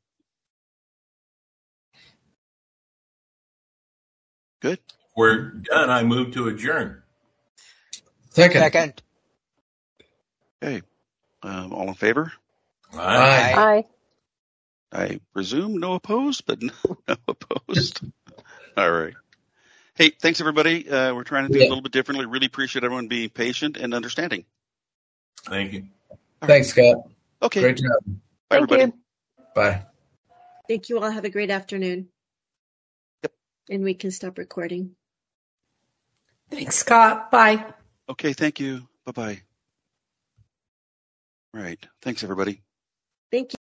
Good.
We're done. I move to adjourn.
Second.
Okay. All in favor?
Aye.
I presume no opposed, but no opposed. All right. Hey, thanks everybody. We're trying to do it a little bit differently. Really appreciate everyone being patient and understanding.
Thank you.
Thanks, Scott.
Okay.
Great job.
Bye, everybody.
Bye.
Thank you all. Have a great afternoon.
Yep.
And we can stop recording.
Thanks, Scott. Bye.
Okay. Thank you. Bye-bye. All right. Thanks, everybody.
Thank you.